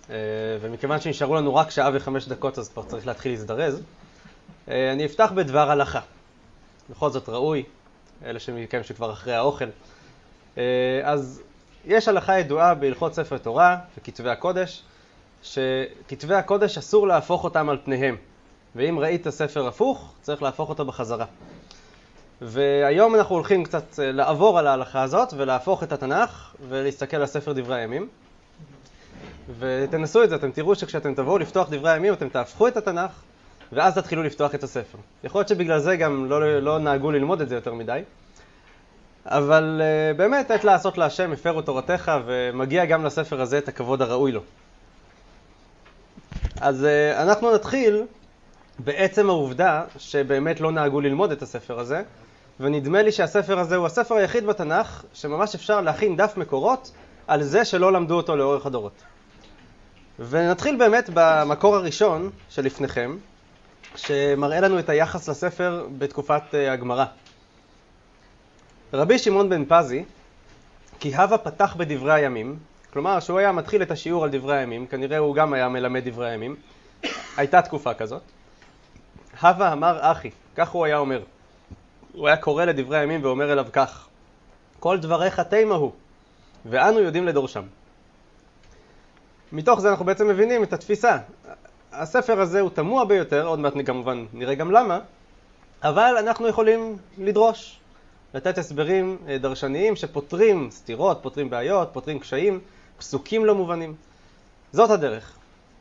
ומכיוון שנשארו לנו רק שעה ו5 דקות, אז כבר צריך להתחיל להזדרז. אני אפתח בדבר הלכה. בכל זאת ראוי, אלה שמכם שכבר אחרי האוכל. אז יש הלכה ידועה בהלכות ספר תורה וכתבי הקודש, שכתבי הקודש אסור להפוך אותם על פניהם. ואם ראית ספר הפוך, צריך להפוך אותו בחזרה. והיום אנחנו הולכים קצת לעבור על ההלכה הזאת ולהפוך את התנ"ך ולהסתכל על ספר דברי הימים. ותנסו את זה, אתם תראו שכשאתם תבואו לפתוח דברי הימים, אתם תהפכו את התנ"ך ואז תתחילו לפתוח את הספר. יכול להיות שבגלל זה גם לא נהגו ללמוד את זה יותר מדי. אבל באמת עת לעשות להשם, הפרו תורתך, ומגיע גם לספר הזה את הכבוד הראוי לו. אז אנחנו נתחיל בעצם העובדה שבאמת לא נהגו ללמוד את הספר הזה, ונדמה לי שהספר הזה הוא הספר היחיד בתנ"ך שממש אפשר להכין דף מקורות על זה שלא למדו אותו לאורך הדורות. ונתחיל באמת במקור הראשון שלפניכם, שמראה לנו את היחס לספר בתקופת הגמרא. רבי שמעון בן פזי, כי הווה פתח בדברי הימים, כלומר שהוא היה מתחיל את השיעור על דברי הימים, כנראה הוא גם היה מלמד דברי הימים, הייתה תקופה כזאת. הווה אמר אחי, כך הוא היה אומר. הוא היה קורא לדברי הימים ואומר אליו כך, כל דבריך תימה הוא, ואנו יודעים לדורשם. מתוך זה אנחנו בעצם מבינים את התפיסה. הספר הזה הוא תמוה ביותר, עוד מעט כמובן נראה גם למה, אבל אנחנו יכולים לדרוש, לתת הסברים דרשניים שפותרים סתירות, פותרים בעיות, פותרים קשיים, פסוקים לא מובנים. זאת הדרך.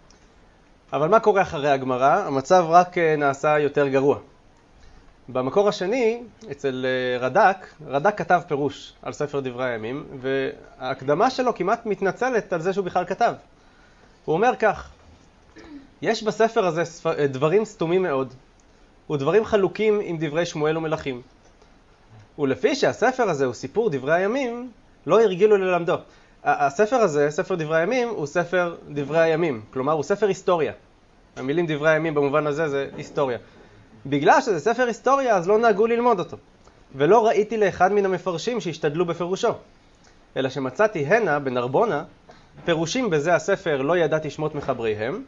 אבל מה קורה אחרי הגמרא? המצב רק נעשה יותר גרוע. במקור השני, אצל רד"ק כתב פירוש על ספר דברי הימים, וההקדמה שלו כמעט מתנצלת על זה שהוא בכלל כתב. הוא אומר כך, יש בספר הזה דברים סתומים מאוד, ודברים חלוקים עם דברי שמואל ומלכים. ולפי שהספר הזה הוא סיפור דברי הימים, לא הרגילו ללמדו. הספר הזה, ספר דברי הימים, הוא ספר דברי הימים, כלומר הוא ספר היסטוריה. המילים דברי הימים במובן הזה זה היסטוריה. בגלל שזה ספר היסטוריה, אז לא נהגו ללמוד אותו. ולא ראיתי לאחד מן המפרשים שהשתדלו בפירושו. אלא שמצאתי הנה, בנרבונה, פירושים בזה הספר לא ידעתי שמות מחבריהם,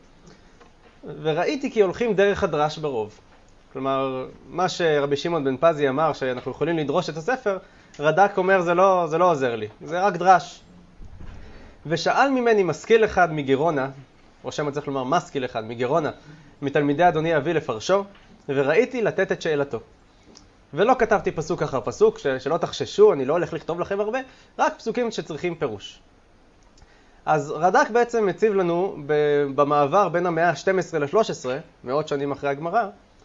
וראיתי כי הולכים דרך הדרש ברוב. כלומר, מה שרבי שמעון בן פזי אמר שאנחנו יכולים לדרוש את הספר, רד"ק אומר זה לא עוזר לי, זה רק דרש. ושאל ממני משכיל אחד מגרונה, או שם צריך לומר משכיל אחד מגרונה, מתלמידי אדוני אבי לפרשו, וראיתי לתת את שאלתו. ולא כתבתי פסוק אחר פסוק, שלא תחששו, אני לא הולך לכתוב לכם הרבה, רק פסוקים שצריכים פירוש. אז רד"ק בעצם מציב לנו במעבר בין המאה ה-12 ל-13, מאות שנים אחרי הגמרא,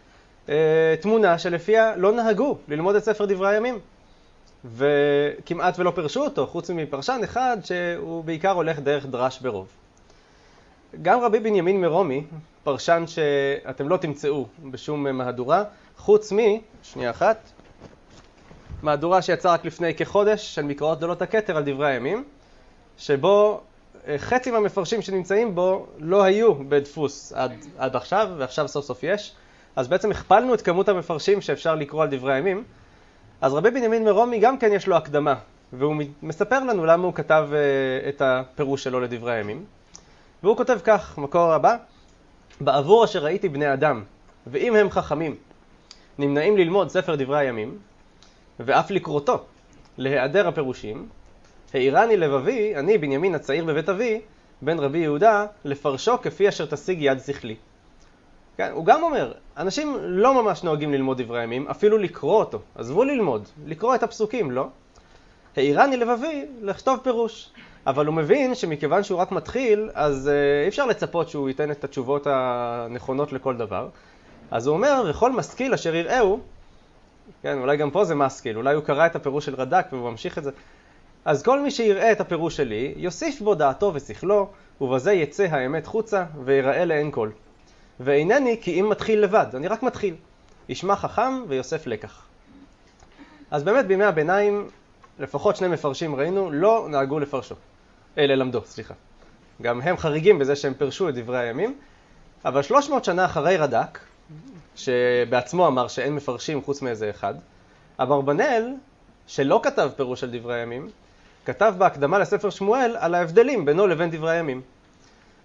תמונה שלפיה לא נהגו ללמוד את ספר דברי הימים. וכמעט ולא פרשו אותו, חוץ מפרשן אחד שהוא בעיקר הולך דרך דרש ברוב. גם רבי בנימין מרומי, פרשן שאתם לא תמצאו בשום מהדורה, חוץ שנייה אחת, מהדורה שיצא רק לפני כחודש של מקראות גדולות הכתר על דברי הימים, שבו חצי מהמפרשים שנמצאים בו לא היו בדפוס עד עכשיו, ועכשיו סוף סוף יש. אז בעצם הכפלנו את כמות המפרשים שאפשר לקרוא על דברי הימים. אז רבי בנימין מרומי גם כן יש לו הקדמה, והוא מספר לנו למה הוא כתב את הפירוש שלו לדברי הימים. והוא כותב כך, מקור הבא, בעבור אשר ראיתי בני אדם, ואם הם חכמים, נמנעים ללמוד ספר דברי הימים, ואף לקרותו, להיעדר הפירושים, העירני לבבי, אני בנימין הצעיר בבית אבי, בן רבי יהודה, לפרשו כפי אשר תשיג יד שכלי. כן, הוא גם אומר, אנשים לא ממש נוהגים ללמוד דברי הימים, אפילו לקרוא אותו. עזבו ללמוד, לקרוא את הפסוקים, לא? העירני לבבי לכתוב פירוש. אבל הוא מבין שמכיוון שהוא רק מתחיל, אז אי אפשר לצפות שהוא ייתן את התשובות הנכונות לכל דבר. אז הוא אומר, וכל משכיל אשר יראהו, כן, אולי גם פה זה משכיל, אולי הוא קרא את הפירוש של רד"ק והוא ממשיך את זה. אז כל מי שיראה את הפירוש שלי, יוסיף בו דעתו ושכלו, ובזה יצא האמת חוצה ויראה לאין כל. ואינני כי אם מתחיל לבד, אני רק מתחיל. ישמע חכם ויוסף לקח. אז באמת בימי הביניים, לפחות שני מפרשים ראינו, לא נהגו לפרשו. ללמדו, סליחה. גם הם חריגים בזה שהם פרשו את דברי הימים, אבל 300 שנה אחרי רד"ק, שבעצמו אמר שאין מפרשים חוץ מאיזה אחד, אברבנאל, שלא כתב פירוש של דברי הימים, כתב בהקדמה לספר שמואל על ההבדלים בינו לבין דברי הימים.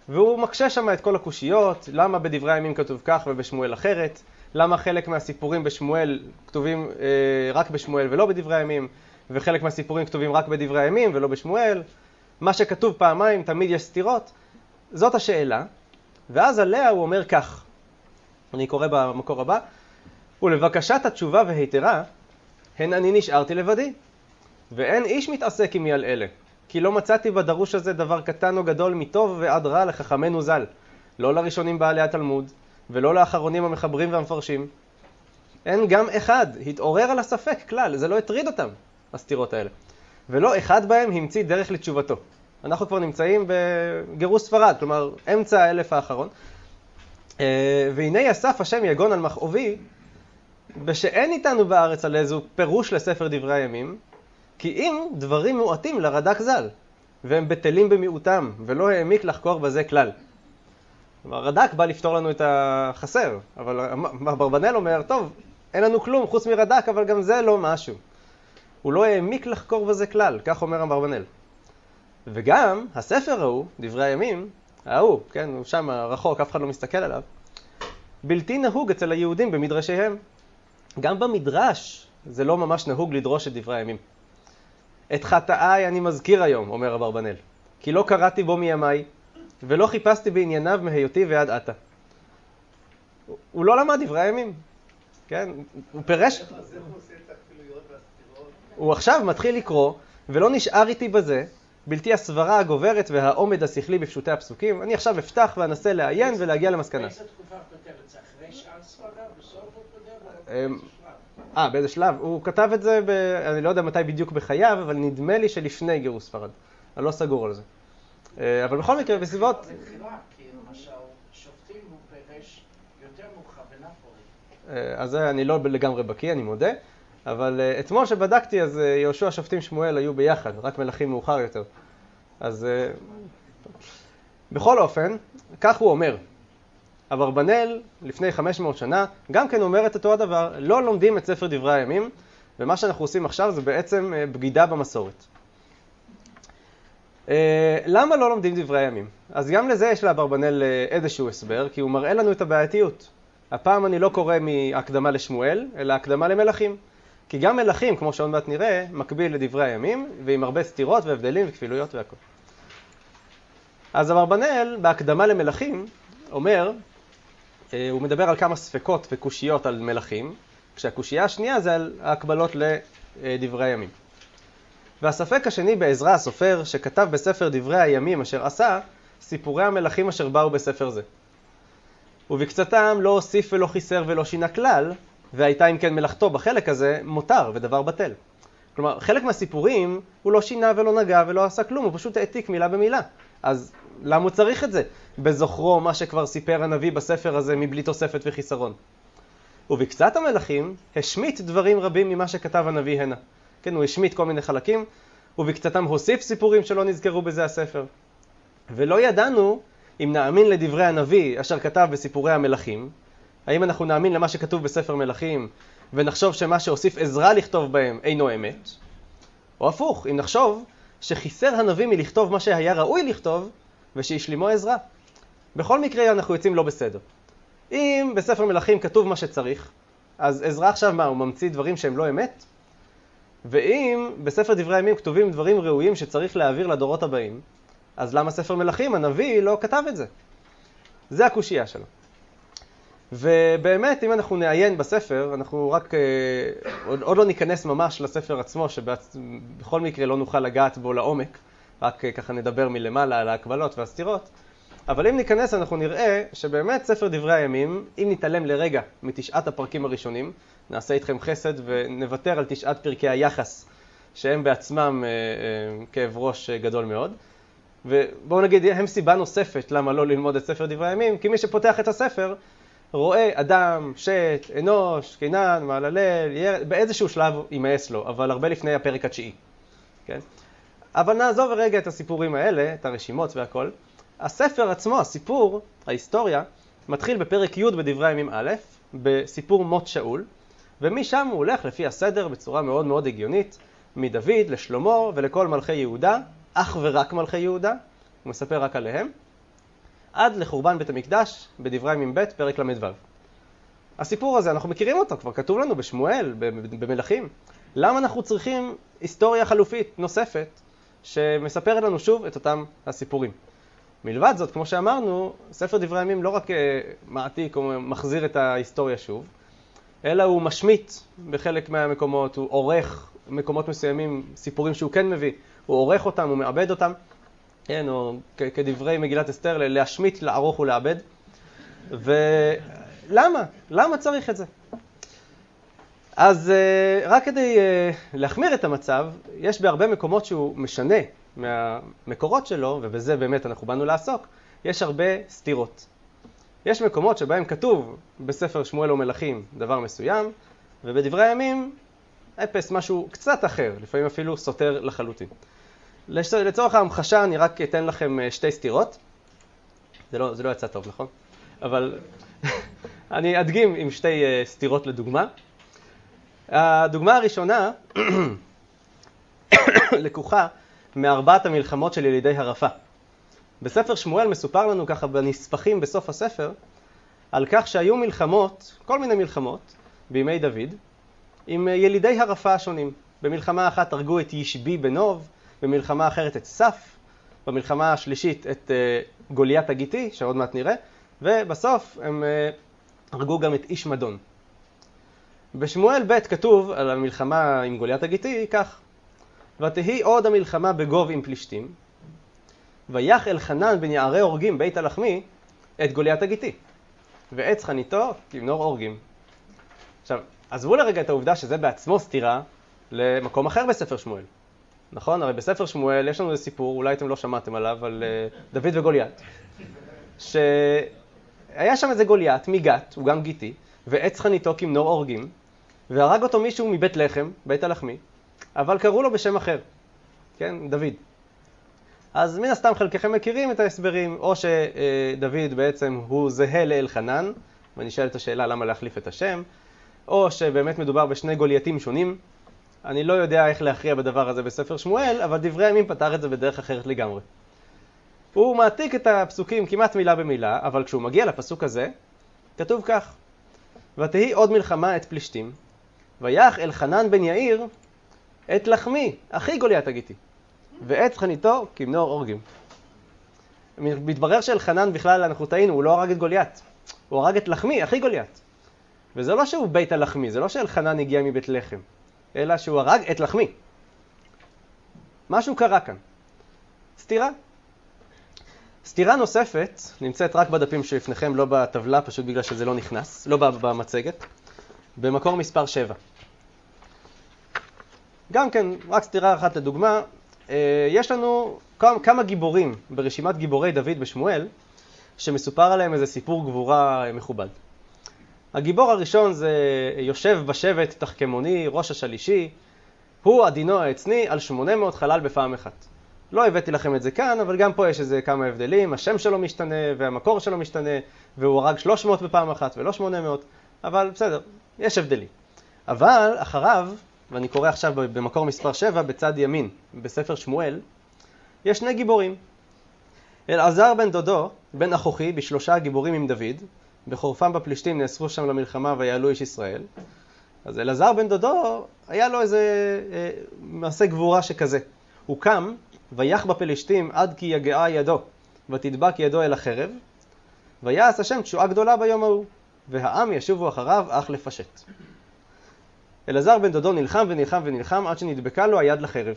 והוא מקשה שם את כל הקושיות, למה בדברי הימים כתוב כך ובשמואל אחרת, למה חלק מהסיפורים בשמואל כתובים רק בשמואל ולא בדברי הימים, וחלק מהסיפורים כתובים רק בדברי הימים ולא בשמואל, מה שכתוב פעמיים תמיד יש סתירות. זאת השאלה, ואז עליה הוא אומר כך, אני קורא במקור הבא, ולבקשת התשובה והיתרה, הן אני נשארתי לבדי, ואין איש מתעסק עמי על אלה, כי לא מצאתי בדרוש הזה דבר קטן או גדול מטוב ועד רע לחכמנו ז"ל, לא לראשונים בעלי התלמוד, ולא לאחרונים המחברים והמפרשים. אין גם אחד התעורר על הספק כלל, זה לא הטריד אותם, הסתירות האלה. ולא אחד בהם המציא דרך לתשובתו. אנחנו כבר נמצאים בגירוש ספרד, כלומר אמצע האלף האחרון. והנה יסף השם יגון על מכאובי, בשאין איתנו בארץ על איזו פירוש לספר דברי הימים, כי אם דברים מועטים לרד"ק ז"ל, והם בטלים במיעוטם, ולא העמיק לחקור בזה כלל. הרד"ק בא לפתור לנו את החסר, אבל אברבנאל אומר, טוב, אין לנו כלום חוץ מרד"ק, אבל גם זה לא משהו. הוא לא העמיק לחקור בזה כלל, כך אומר אברבנאל. וגם הספר ההוא, דברי הימים, ההוא, כן, הוא שם רחוק, אף אחד לא מסתכל עליו, בלתי נהוג אצל היהודים במדרשיהם. גם במדרש זה לא ממש נהוג לדרוש את דברי הימים. את חטאיי אני מזכיר היום, אומר אברבנאל, כי לא קראתי בו מימיי, ולא חיפשתי בענייניו מהיותי ועד עתה. הוא לא למד דברי הימים, כן? הוא פירש... הוא עכשיו מתחיל לקרוא, ולא נשאר איתי בזה, בלתי הסברה הגוברת והעומד השכלי בפשוטי הפסוקים. אני עכשיו אפתח ואנסה לעיין ולהגיע למסקנה. באיזה תקופה כותב את זה? אחרי שאר ספרה? בסוף הוא כותב? באיזה שלב? הוא כתב את זה, אני לא יודע מתי בדיוק בחייו, אבל נדמה לי שלפני גירוש ספרד. אני לא סגור על זה. אבל בכל מקרה, בסביבות... בחירה, כי למשל שופטים הוא פירש יותר מאוחר בנפולי. אז אני לא לגמרי בקיא, אני מודה. אבל אתמול שבדקתי, אז יהושע, שופטים, שמואל היו ביחד, רק מלכים מאוחר יותר. אז בכל אופן, כך הוא אומר. אברבנאל, לפני 500 שנה, גם כן אומר את אותו הדבר, לא לומדים את ספר דברי הימים, ומה שאנחנו עושים עכשיו זה בעצם בגידה במסורת. למה לא לומדים דברי הימים? אז גם לזה יש לאברבנאל איזשהו הסבר, כי הוא מראה לנו את הבעייתיות. הפעם אני לא קורא מהקדמה לשמואל, אלא הקדמה למלכים. כי גם מלכים, כמו שעוד מעט נראה, מקביל לדברי הימים, ועם הרבה סתירות והבדלים וכפילויות והכל. אז אברבנאל, בהקדמה למלכים, אומר, הוא מדבר על כמה ספקות וקושיות על מלכים, כשהקושייה השנייה זה על ההקבלות לדברי הימים. והספק השני בעזרא הסופר, שכתב בספר דברי הימים אשר עשה, סיפורי המלכים אשר באו בספר זה. ובקצתם לא הוסיף ולא חיסר ולא שינה כלל, והייתה אם כן מלאכתו בחלק הזה מותר ודבר בטל. כלומר, חלק מהסיפורים הוא לא שינה ולא נגע ולא עשה כלום, הוא פשוט העתיק מילה במילה. אז למה הוא צריך את זה? בזוכרו מה שכבר סיפר הנביא בספר הזה מבלי תוספת וחיסרון. ובקצת המלכים השמיט דברים רבים ממה שכתב הנביא הנה. כן, הוא השמיט כל מיני חלקים, ובקצתם הוסיף סיפורים שלא נזכרו בזה הספר. ולא ידענו אם נאמין לדברי הנביא אשר כתב בסיפורי המלכים, האם אנחנו נאמין למה שכתוב בספר מלכים ונחשוב שמה שהוסיף עזרא לכתוב בהם אינו אמת, או הפוך, אם נחשוב שחיסר הנביא מלכתוב מה שהיה ראוי לכתוב ושישלימו עזרא. בכל מקרה אנחנו יוצאים לא בסדר. אם בספר מלכים כתוב מה שצריך, אז עזרא עכשיו מה, הוא ממציא דברים שהם לא אמת? ואם בספר דברי הימים כתובים דברים ראויים שצריך להעביר לדורות הבאים, אז למה ספר מלכים, הנביא, לא כתב את זה? זה הקושייה שלו. ובאמת, אם אנחנו נעיין בספר, אנחנו רק עוד לא ניכנס ממש לספר עצמו, שבכל מקרה לא נוכל לגעת בו לעומק, רק ככה נדבר מלמעלה על ההקבלות והסתירות. אבל אם ניכנס, אנחנו נראה שבאמת ספר דברי הימים, אם נתעלם לרגע מתשעת הפרקים הראשונים, נעשה איתכם חסד ונוותר על תשעת פרקי היחס, שהם בעצמם כאב ראש גדול מאוד. ובואו נגיד, הם סיבה נוספת למה לא ללמוד את ספר דברי הימים, כי מי שפותח את הספר רואה אדם, שת, אנוש, קינן, מעללל, באיזשהו שלב יימאס לו, אבל הרבה לפני הפרק התשיעי. כן? אבל נעזוב רגע את הסיפורים האלה, את הרשימות והכל. הספר עצמו, הסיפור, ההיסטוריה, מתחיל בפרק י' בדברי הימים א', בסיפור מות שאול, ומשם הוא הולך לפי הסדר בצורה מאוד מאוד הגיונית, מדוד לשלמה ולכל מלכי יהודה, אך ורק מלכי יהודה, הוא מספר רק עליהם. עד לחורבן בית המקדש בדברי ימים ב' פרק ל"ו. הסיפור הזה, אנחנו מכירים אותו, כבר כתוב לנו בשמואל, במלכים. למה אנחנו צריכים היסטוריה חלופית נוספת שמספרת לנו שוב את אותם הסיפורים? מלבד זאת, כמו שאמרנו, ספר דברי הימים לא רק מעתיק או מחזיר את ההיסטוריה שוב, אלא הוא משמיט בחלק מהמקומות, הוא עורך מקומות מסוימים, סיפורים שהוא כן מביא, הוא עורך אותם, הוא מאבד אותם, כן, או כדברי מגילת אסתר, להשמיט, לערוך ולאבד. ולמה? למה צריך את זה? אז רק כדי להחמיר את המצב, יש בהרבה מקומות שהוא משנה מהמקורות שלו, ובזה באמת אנחנו באנו לעסוק, יש הרבה סתירות. יש מקומות שבהם כתוב בספר שמואל ומלכים דבר מסוים, ובדברי הימים אפס משהו קצת אחר, לפעמים אפילו סותר לחלוטין. לצורך ההמחשה אני רק אתן לכם שתי סתירות. זה לא יצא טוב, נכון? אבל אני אדגים עם שתי סתירות לדוגמה. הדוגמה הראשונה לקוחה מארבעת המלחמות של ילידי הרפה. בספר שמואל מסופר לנו ככה בנספחים בסוף הספר, על כך שהיו מלחמות, כל מיני מלחמות, בימי דוד, עם ילידי הרפה השונים. במלחמה אחת הרגו את ישבי בנוב, במלחמה אחרת את סף, במלחמה השלישית את גוליית הגיתי, שעוד מעט נראה, ובסוף הם הרגו גם את איש מדון. בשמואל ב' כתוב על המלחמה עם גוליית הגיתי כך: ותהי עוד המלחמה בגוב עם פלישתים, ויח אלחנן בן יערי הורגים בית הלחמי את גוליית הגיתי, ועץ חניתו כמנור הורגים. עכשיו, עזבו לרגע את העובדה שזה בעצמו סתירה למקום אחר בספר שמואל. נכון? הרי בספר שמואל יש לנו איזה סיפור, אולי אתם לא שמעתם עליו, על דוד וגוליית. שהיה שם איזה גוליית מגת, הוא גם גיתי, ועץ חניתו כמנור הורגים, והרג אותו מישהו מבית לחם, בית הלחמי, אבל קראו לו בשם אחר. כן? דוד. אז מן הסתם חלקכם מכירים את ההסברים, או שדוד בעצם הוא זהה לאלחנן, ואני שואל את השאלה למה להחליף את השם, או שבאמת מדובר בשני גולייתים שונים. אני לא יודע איך להכריע בדבר הזה בספר שמואל, אבל דברי הימים פתר את זה בדרך אחרת לגמרי. הוא מעתיק את הפסוקים כמעט מילה במילה, אבל כשהוא מגיע לפסוק הזה, כתוב כך: ותהי עוד מלחמה את פלישתים, ויח אלחנן בן יאיר את לחמי, אחי גוליית הגיתי, ועץ חניתו כמנור הורגים. מתברר שאלחנן בכלל, אנחנו טעינו, הוא לא הרג את גוליית, הוא הרג את לחמי, אחי גוליית. וזה לא שהוא בית הלחמי, זה לא שאלחנן הגיע מבית לחם, אלא שהוא הרג את לחמי. משהו קרה כאן. סתירה. סתירה נוספת נמצאת רק בדפים שלפניכם, לא בטבלה, פשוט בגלל שזה לא נכנס, לא במצגת, במקור מספר 7. גם כן, רק סתירה אחת לדוגמה, יש לנו כמה גיבורים ברשימת גיבורי דוד בשמואל, שמסופר עליהם איזה סיפור גבורה מכובד. הגיבור הראשון זה יושב בשבט תחכמוני, ראש השלישי, הוא עדינו העצני על 800 חלל בפעם אחת. לא הבאתי לכם את זה כאן, אבל גם פה יש איזה כמה הבדלים, השם שלו משתנה והמקור שלו משתנה, והוא הרג 300 בפעם אחת ולא 800, אבל בסדר, יש הבדלים. אבל אחריו, ואני קורא עכשיו במקור מספר 7 בצד ימין, בספר שמואל, יש שני גיבורים. אלעזר בן דודו, בן אחוכי, בשלושה גיבורים עם דוד, בחורפם בפלישתים נאספו שם למלחמה ויעלו איש ישראל. אז אלעזר בן דודו, היה לו איזה מעשה גבורה שכזה. הוא קם ויח בפלישתים עד כי יגעה ידו, ותדבק ידו אל החרב, ויעש השם תשועה גדולה ביום ההוא, והעם ישובו אחריו אך לפשט. אלעזר בן דודו נלחם ונלחם ונלחם עד שנדבקה לו היד לחרב.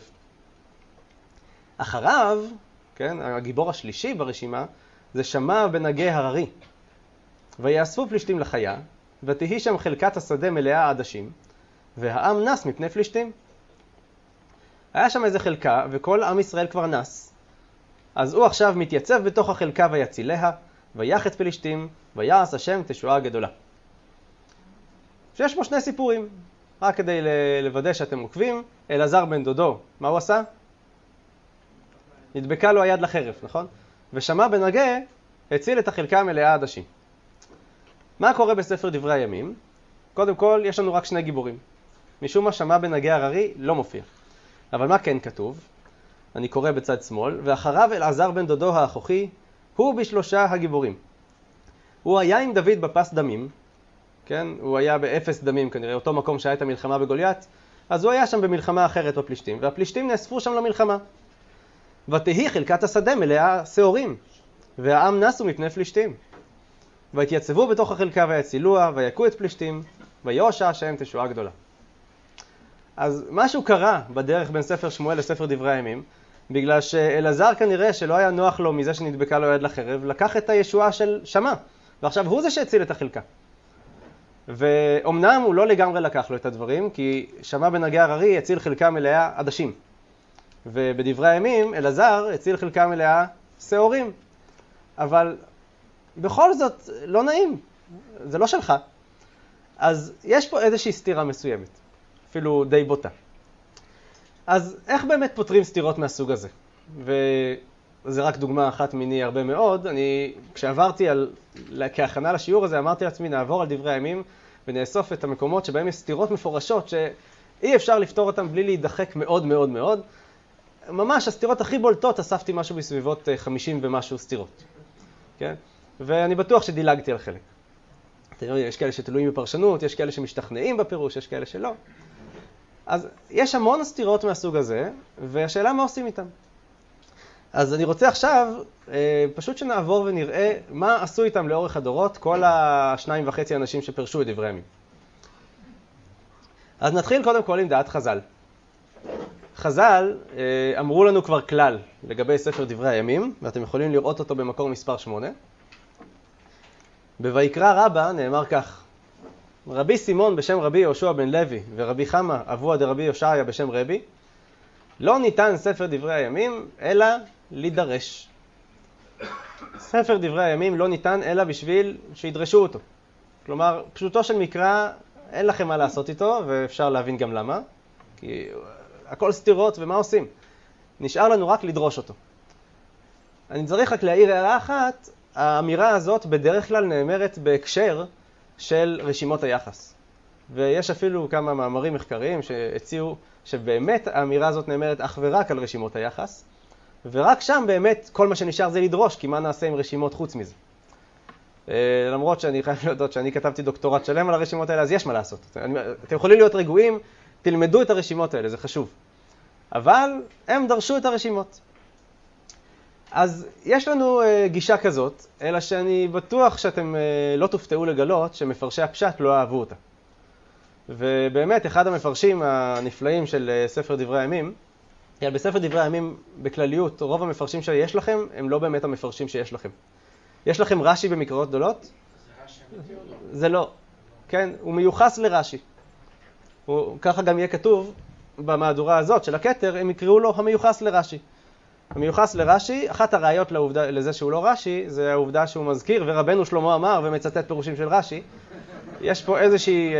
אחריו, כן, הגיבור השלישי ברשימה, זה שמע בן הגיא הררי. ויאספו פלישתים לחיה, ותהי שם חלקת השדה מלאה עדשים, והעם נס מפני פלישתים. היה שם איזה חלקה, וכל עם ישראל כבר נס. אז הוא עכשיו מתייצב בתוך החלקה ויציליה, ויח את פלישתים, ויעש השם תשועה גדולה. שיש פה שני סיפורים, רק כדי לוודא שאתם עוקבים. אלעזר בן דודו, מה הוא עשה? נדבקה לו היד לחרב, נכון? ושמע בן הגיא הציל את החלקה המלאה עדשים. מה קורה בספר דברי הימים? קודם כל, יש לנו רק שני גיבורים. משום מה שמע בן הגיא הררי לא מופיע. אבל מה כן כתוב? אני קורא בצד שמאל, ואחריו אלעזר בן דודו האחוכי, הוא בשלושה הגיבורים. הוא היה עם דוד בפס דמים, כן? הוא היה באפס דמים כנראה, אותו מקום שהיה את המלחמה בגוליית, אז הוא היה שם במלחמה אחרת בפלישתים, והפלישתים נאספו שם למלחמה. ותהי חלקת השדה מלאה שעורים, והעם נסו מפני פלישתים. והתייצבו בתוך החלקה ויצילוה, ויכו את פלישתים, ויושע השם תשועה גדולה. אז משהו קרה בדרך בין ספר שמואל לספר דברי הימים, בגלל שאלעזר כנראה שלא היה נוח לו מזה שנדבקה לו יד לחרב, לקח את הישועה של שמע, ועכשיו הוא זה שהציל את החלקה. ואומנם הוא לא לגמרי לקח לו את הדברים, כי שמע בן הגיא הררי הציל חלקה מלאה עדשים. ובדברי הימים אלעזר הציל חלקה מלאה שעורים. אבל בכל זאת לא נעים, זה לא שלך. אז יש פה איזושהי סתירה מסוימת, אפילו די בוטה. אז איך באמת פותרים סתירות מהסוג הזה? וזה רק דוגמה אחת מיני הרבה מאוד. כשעברתי כהכנה לשיעור הזה, אמרתי לעצמי, נעבור על דברי הימים ונאסוף את המקומות שבהם יש סתירות מפורשות שאי אפשר לפתור אותם בלי להידחק מאוד מאוד מאוד. ממש הסתירות הכי בולטות אספתי משהו בסביבות 50 ומשהו סתירות. כן? ואני בטוח שדילגתי על חלק. יש כאלה שתלויים בפרשנות, יש כאלה שמשתכנעים בפירוש, יש כאלה שלא. אז יש המון סתירות מהסוג הזה, והשאלה מה עושים איתם. אז אני רוצה עכשיו פשוט שנעבור ונראה מה עשו איתם לאורך הדורות כל 2.5 אנשים שפרשו את דברי הימים. אז נתחיל קודם כל עם דעת חז"ל. חז"ל אמרו לנו כבר כלל לגבי ספר דברי הימים, ואתם יכולים לראות אותו במקור מספר 8. בויקרא רבה נאמר כך: רבי סימון בשם רבי יהושע בן לוי ורבי חמא אבוה דרבי יושעיה בשם רבי, לא ניתן ספר דברי הימים אלא להידרש. ספר דברי הימים לא ניתן אלא בשביל שידרשו אותו. כלומר, פשוטו של מקרא, אין לכם מה לעשות איתו, ואפשר להבין גם למה. כי הכל סתירות, ומה עושים? נשאר לנו רק לדרוש אותו. אני צריך רק להעיר הערה אחת. האמירה הזאת בדרך כלל נאמרת בהקשר של רשימות היחס. ויש אפילו כמה מאמרים מחקריים שהציעו שבאמת האמירה הזאת נאמרת אך ורק על רשימות היחס, ורק שם באמת כל מה שנשאר זה לדרוש, כי מה נעשה עם רשימות חוץ מזה. למרות שאני חייב להודות שאני כתבתי דוקטורט שלם על הרשימות האלה, אז יש מה לעשות. אתם יכולים להיות רגועים, תלמדו את הרשימות האלה, זה חשוב. אבל הם דרשו את הרשימות. אז יש לנו גישה כזאת, אלא שאני בטוח שאתם לא תופתעו לגלות שמפרשי הפשט לא אהבו אותה. ובאמת, אחד המפרשים הנפלאים של ספר דברי הימים, בספר דברי הימים בכלליות, רוב המפרשים שיש לכם, הם לא באמת המפרשים שיש לכם. יש לכם רש"י במקראות גדולות? זה רש"י אמיתי או לא? זה לא. כן, הוא מיוחס לרש"י. ככה גם יהיה כתוב במהדורה הזאת של הכתר, הם יקראו לו המיוחס לרש"י. המיוחס לרש"י, אחת הראיות לזה שהוא לא רש"י, זה העובדה שהוא מזכיר, ורבנו שלמה אמר ומצטט פירושים של רש"י. יש פה איזושהי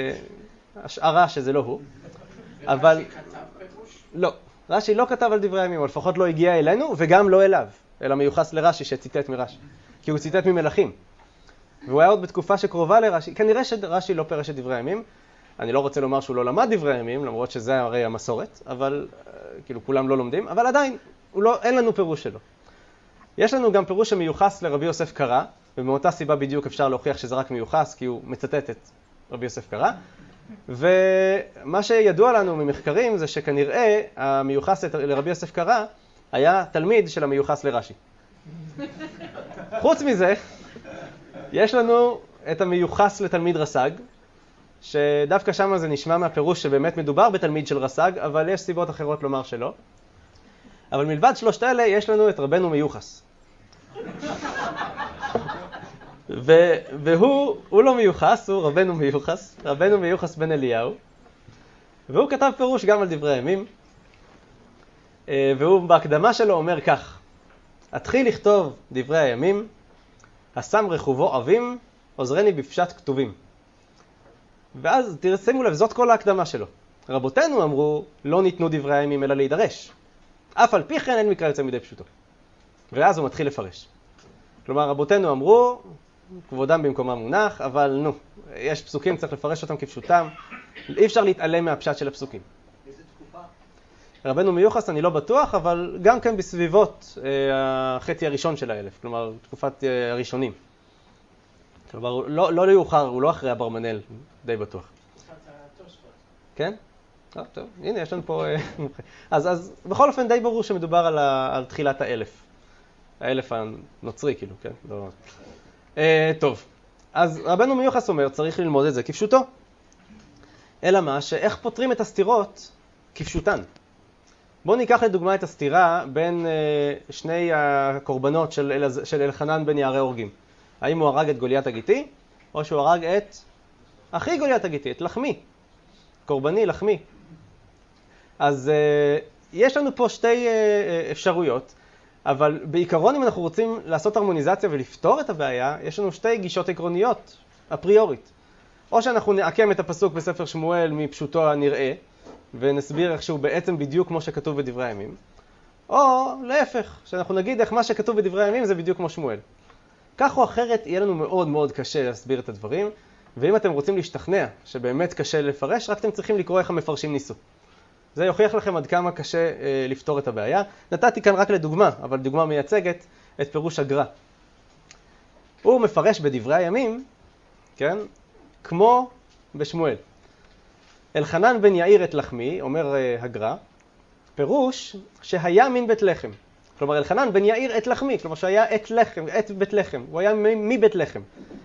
השערה שזה לא הוא. אבל רש"י כתב פירוש? לא. רש"י לא כתב על דברי הימים, או לפחות לא הגיע אלינו, וגם לא אליו, אלא מיוחס לרש"י שציטט מרש"י. כי הוא ציטט ממלכים. והוא היה עוד בתקופה שקרובה לרש"י. כנראה שרש"י לא פירש את דברי הימים. אני לא רוצה לומר שהוא לא למד דברי הימים, למרות שזה הרי המסורת, אבל כאילו כולם לא לומדים, אבל עדיין אין לנו פירוש שלו. יש לנו גם פירוש שמיוחס לרבי יוסף קרא, ומאותה סיבה בדיוק אפשר להוכיח שזה רק מיוחס, כי הוא מצטט את רבי יוסף קרא. ומה שידוע לנו ממחקרים זה שכנראה המיוחס לרבי יוסף קרא היה תלמיד של המיוחס לרש"י. חוץ מזה, יש לנו את המיוחס לתלמיד רס"ג, שדווקא שם זה נשמע מהפירוש שבאמת מדובר בתלמיד של רס"ג, אבל יש סיבות אחרות לומר שלא. אבל מלבד שלושת אלה יש לנו את רבנו מיוחס. והוא לא מיוחס, הוא רבנו מיוחס, רבנו מיוחס בן אליהו. והוא כתב פירוש גם על דברי הימים. והוא בהקדמה שלו אומר כך: התחיל לכתוב דברי הימים, השם רכובו עבים, עוזרני בפשט כתובים. ואז תשימו לב, זאת כל ההקדמה שלו. רבותינו אמרו, לא ניתנו דברי הימים אלא להידרש. אף על פי כן אין מקרא יוצא מדי פשוטו. ואז הוא מתחיל לפרש. כלומר, רבותינו אמרו, כבודם במקומם מונח, אבל נו, יש פסוקים, צריך לפרש אותם כפשוטם. אי אפשר להתעלם מהפשט של הפסוקים. איזה תקופה? רבנו מיוחס אני לא בטוח, אבל גם כן בסביבות החצי הראשון של האלף, כלומר תקופת הראשונים. כלומר לא ליוחר, הוא לא אחרי אברמנאל, די בטוח. תקופת התוספות. כן? טוב, הנה יש לנו פה מומחה. אז בכל אופן די ברור שמדובר על תחילת האלף. האלף הנוצרי כאילו, כן? לא... טוב, אז רבנו מיוחס אומר, צריך ללמוד את זה כפשוטו. אלא מה, שאיך פותרים את הסתירות כפשוטן. בואו ניקח לדוגמה את הסתירה בין שני הקורבנות של אלחנן בן יערי הורגים. האם הוא הרג את גוליית הגיתי, או שהוא הרג את אחי גוליית הגיתי, את לחמי. קורבני, לחמי. אז יש לנו פה שתי אפשרויות, אבל בעיקרון אם אנחנו רוצים לעשות הרמוניזציה ולפתור את הבעיה, יש לנו שתי גישות עקרוניות, אפריורית. או שאנחנו נעקם את הפסוק בספר שמואל מפשוטו הנראה, ונסביר איך שהוא בעצם בדיוק כמו שכתוב בדברי הימים, או להפך, שאנחנו נגיד איך מה שכתוב בדברי הימים זה בדיוק כמו שמואל. כך או אחרת יהיה לנו מאוד מאוד קשה להסביר את הדברים, ואם אתם רוצים להשתכנע שבאמת קשה לפרש, רק אתם צריכים לקרוא איך המפרשים ניסו. זה יוכיח לכם עד כמה קשה לפתור את הבעיה. נתתי כאן רק לדוגמה, אבל דוגמה מייצגת את פירוש הגר"א. הוא מפרש בדברי הימים, כן, כמו בשמואל. אלחנן בן יאיר את לחמי, אומר הגר"א, פירוש שהיה מן בית לחם. כלומר, אלחנן בן יאיר את לחמי, כלומר שהיה את לחם, את בית לחם. הוא היה מבית לחם.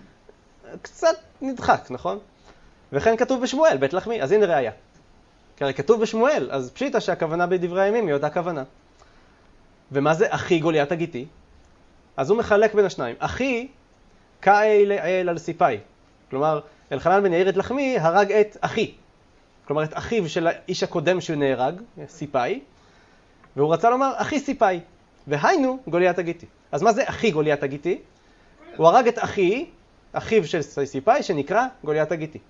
קצת נדחק, נכון? וכן כתוב בשמואל, בית לחמי, אז הנה ראיה. כי הרי כתוב בשמואל, אז פשיטה שהכוונה בדברי הימים היא אותה כוונה. ומה זה אחי גוליית הגיתי? אז הוא מחלק בין השניים. אחי כאי לאל על סיפאי. כלומר, אלחנן בן יאיר את לחמי הרג את אחי. כלומר, את אחיו של האיש הקודם שהוא נהרג, סיפאי, והוא רצה לומר אחי סיפאי. והיינו גוליית הגיתי. אז מה זה אחי גוליית הגיתי? הוא הרג את אחיו של סיפאי שנקרא גוליית הגיתי.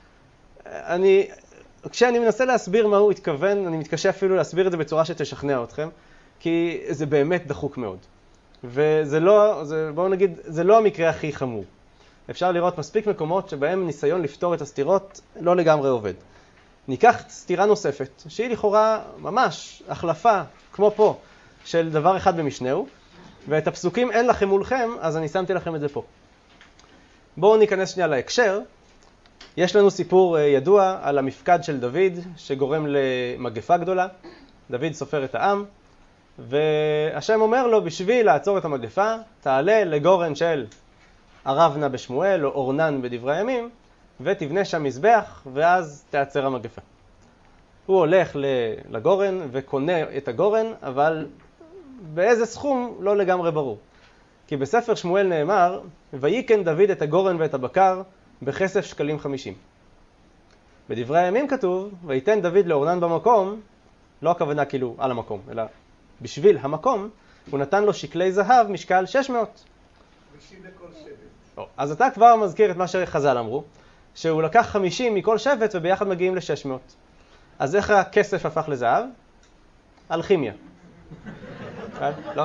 כשאני מנסה להסביר מה הוא התכוון, אני מתקשה אפילו להסביר את זה בצורה שתשכנע אתכם, כי זה באמת דחוק מאוד. וזה לא, בואו נגיד, זה לא המקרה הכי חמור. אפשר לראות מספיק מקומות שבהם ניסיון לפתור את הסתירות לא לגמרי עובד. ניקח סתירה נוספת, שהיא לכאורה ממש החלפה, כמו פה, של דבר אחד במשנהו, ואת הפסוקים אין לכם מולכם, אז אני שמתי לכם את זה פה. בואו ניכנס שנייה להקשר. יש לנו סיפור ידוע על המפקד של דוד, שגורם למגפה גדולה. דוד סופר את העם, והשם אומר לו, בשביל לעצור את המגפה, תעלה לגורן של ערבנה בשמואל, או אורנן בדברי הימים, ותבנה שם מזבח, ואז תעצר המגפה. הוא הולך לגורן וקונה את הגורן, אבל באיזה סכום לא לגמרי ברור. כי בספר שמואל נאמר, ויקן דוד את הגורן ואת הבקר בכסף שקלים 50. בדברי הימים כתוב, ויתן דוד לאורנן במקום, לא הכוונה כאילו על המקום, אלא בשביל המקום, הוא נתן לו שקלי זהב משקל 600. לכל שבט. אז אתה כבר מזכיר את מה שחז"ל אמרו, שהוא לקח 50 מכל שבט וביחד מגיעים ל-600. אז איך הכסף הפך לזהב? אלכימיה. לא?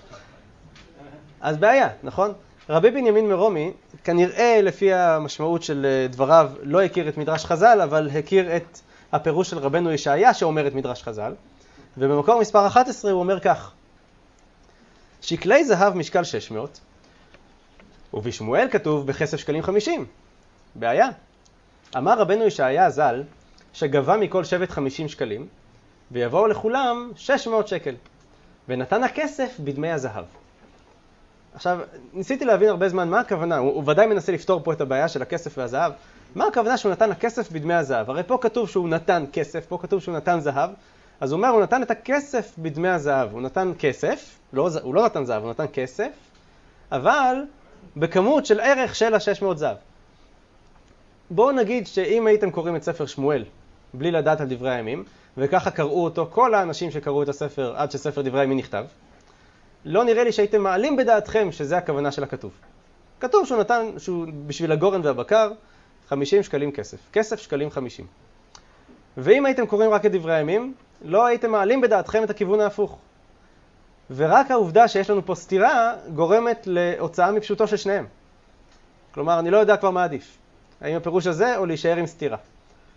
אז בעיה, נכון? רבי בנימין מרומי, כנראה לפי המשמעות של דבריו, לא הכיר את מדרש חז"ל, אבל הכיר את הפירוש של רבנו ישעיה שאומר את מדרש חז"ל. ובמקור מספר 11 הוא אומר כך, שקלי זהב משקל 600, ובשמואל כתוב בכסף שקלים 50. בעיה. אמר רבנו ישעיה ז"ל, שגבה מכל שבט 50 שקלים, ויבואו לכולם 600 שקל, ונתן הכסף בדמי הזהב. עכשיו, ניסיתי להבין הרבה זמן מה הכוונה, הוא ודאי מנסה לפתור פה את הבעיה של הכסף והזהב. מה הכוונה שהוא נתן הכסף בדמי הזהב? הרי פה כתוב שהוא נתן כסף, פה כתוב שהוא נתן זהב, אז הוא אומר, הוא נתן את הכסף בדמי הזהב. הוא נתן כסף, הוא לא נתן זהב, הוא נתן כסף, אבל בכמות של ערך של ה-600 זהב. בואו נגיד שאם הייתם קוראים את ספר שמואל, בלי לדעת על דברי הימים, וככה קראו אותו כל האנשים שקראו את הספר עד שספר דברי הימים נכתב, לא נראה לי שהייתם מעלים בדעתכם שזה הכוונה של הכתוב. כתוב שהוא נתן, שהוא בשביל הגורן והבקר, 50 שקלים כסף. כסף שקלים 50. ואם הייתם קוראים רק את דברי הימים, לא הייתם מעלים בדעתכם את הכיוון ההפוך. ורק העובדה שיש לנו פה סתירה גורמת להוצאה מפשוטו של שניהם. כלומר, אני לא יודע כבר מה עדיף. האם הפירוש הזה או להישאר עם סתירה.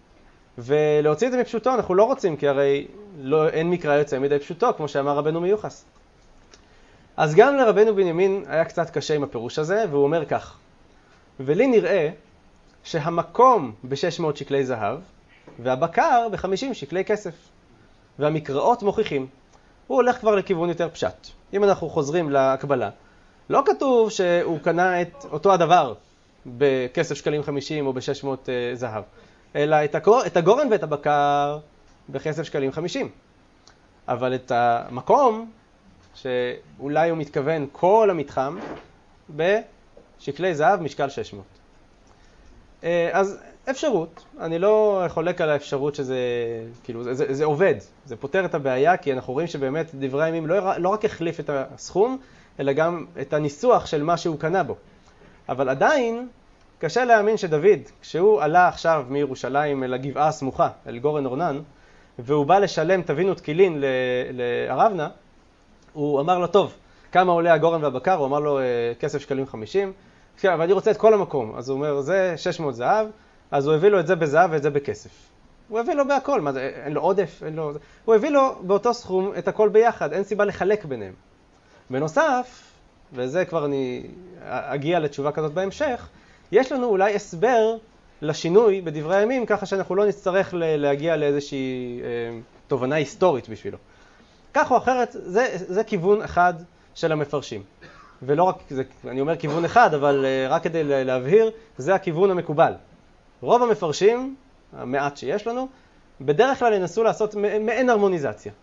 ולהוציא את זה מפשוטו אנחנו לא רוצים, כי הרי אין מקרא יוצא מדי פשוטו, כמו שאמר רבנו מיוחס. אז גם לרבנו בנימין היה קצת קשה עם הפירוש הזה, והוא אומר כך: ולי נראה שהמקום ב-600 שקלי זהב, והבקר ב-50 שקלי כסף. והמקראות מוכיחים. הוא הולך כבר לכיוון יותר פשט. אם אנחנו חוזרים להקבלה, לא כתוב שהוא קנה את אותו הדבר בכסף שקלים 50 או ב-600 זהב, אלא את הגורן ואת הבקר בכסף שקלים 50. אבל את המקום, שאולי הוא מתכוון כל המתחם, בשקלי זהב משקל 600. אז אפשרות, אני לא חולק על האפשרות שזה, כאילו, זה עובד, זה פותר את הבעיה, כי אנחנו רואים שבאמת דברי הימים לא רק החליף את הסכום, אלא גם את הניסוח של מה שהוא קנה בו. אבל עדיין קשה להאמין שדוד, כשהוא עלה עכשיו מירושלים אל הגבעה הסמוכה, אל גורן אורנן, והוא בא לשלם טבין ותקילין לערבנה, הוא אמר לו, טוב, כמה עולה הגורן והבקר? הוא אמר לו, כסף שקלים 50, אבל אני רוצה את כל המקום. אז הוא אומר, זה 600 זהב, אז הוא הביא לו את זה בזהב ואת זה בכסף. הוא הביא לו בהכל, מה, אין לו עודף, אין לו... הוא הביא לו באותו סכום את הכל ביחד, אין סיבה לחלק ביניהם. בנוסף, וזה כבר אני אגיע לתשובה כזאת בהמשך, יש לנו אולי הסבר לשינוי בדברי הימים, ככה שאנחנו לא נצטרך להגיע לאיזושהי תובנה היסטורית בשבילו. כך או אחרת, זה כיוון אחד של המפרשים. ולא רק, אני אומר כיוון אחד, אבל רק כדי להבהיר, זה הכיוון המקובל. רוב המפרשים, המעט שיש לנו, בדרך כלל ינסו לעשות מעין הרמוניזציה.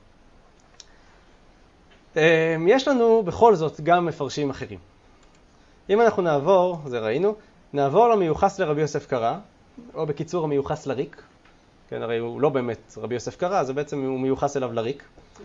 יש לנו בכל זאת גם מפרשים אחרים. אם אנחנו נעבור, זה ראינו, נעבור למיוחס לרבי יוסף קרא, או בקיצור המיוחס לריק. כן, הרי הוא לא באמת רבי יוסף קרא, זה בעצם הוא מיוחס אליו לריק.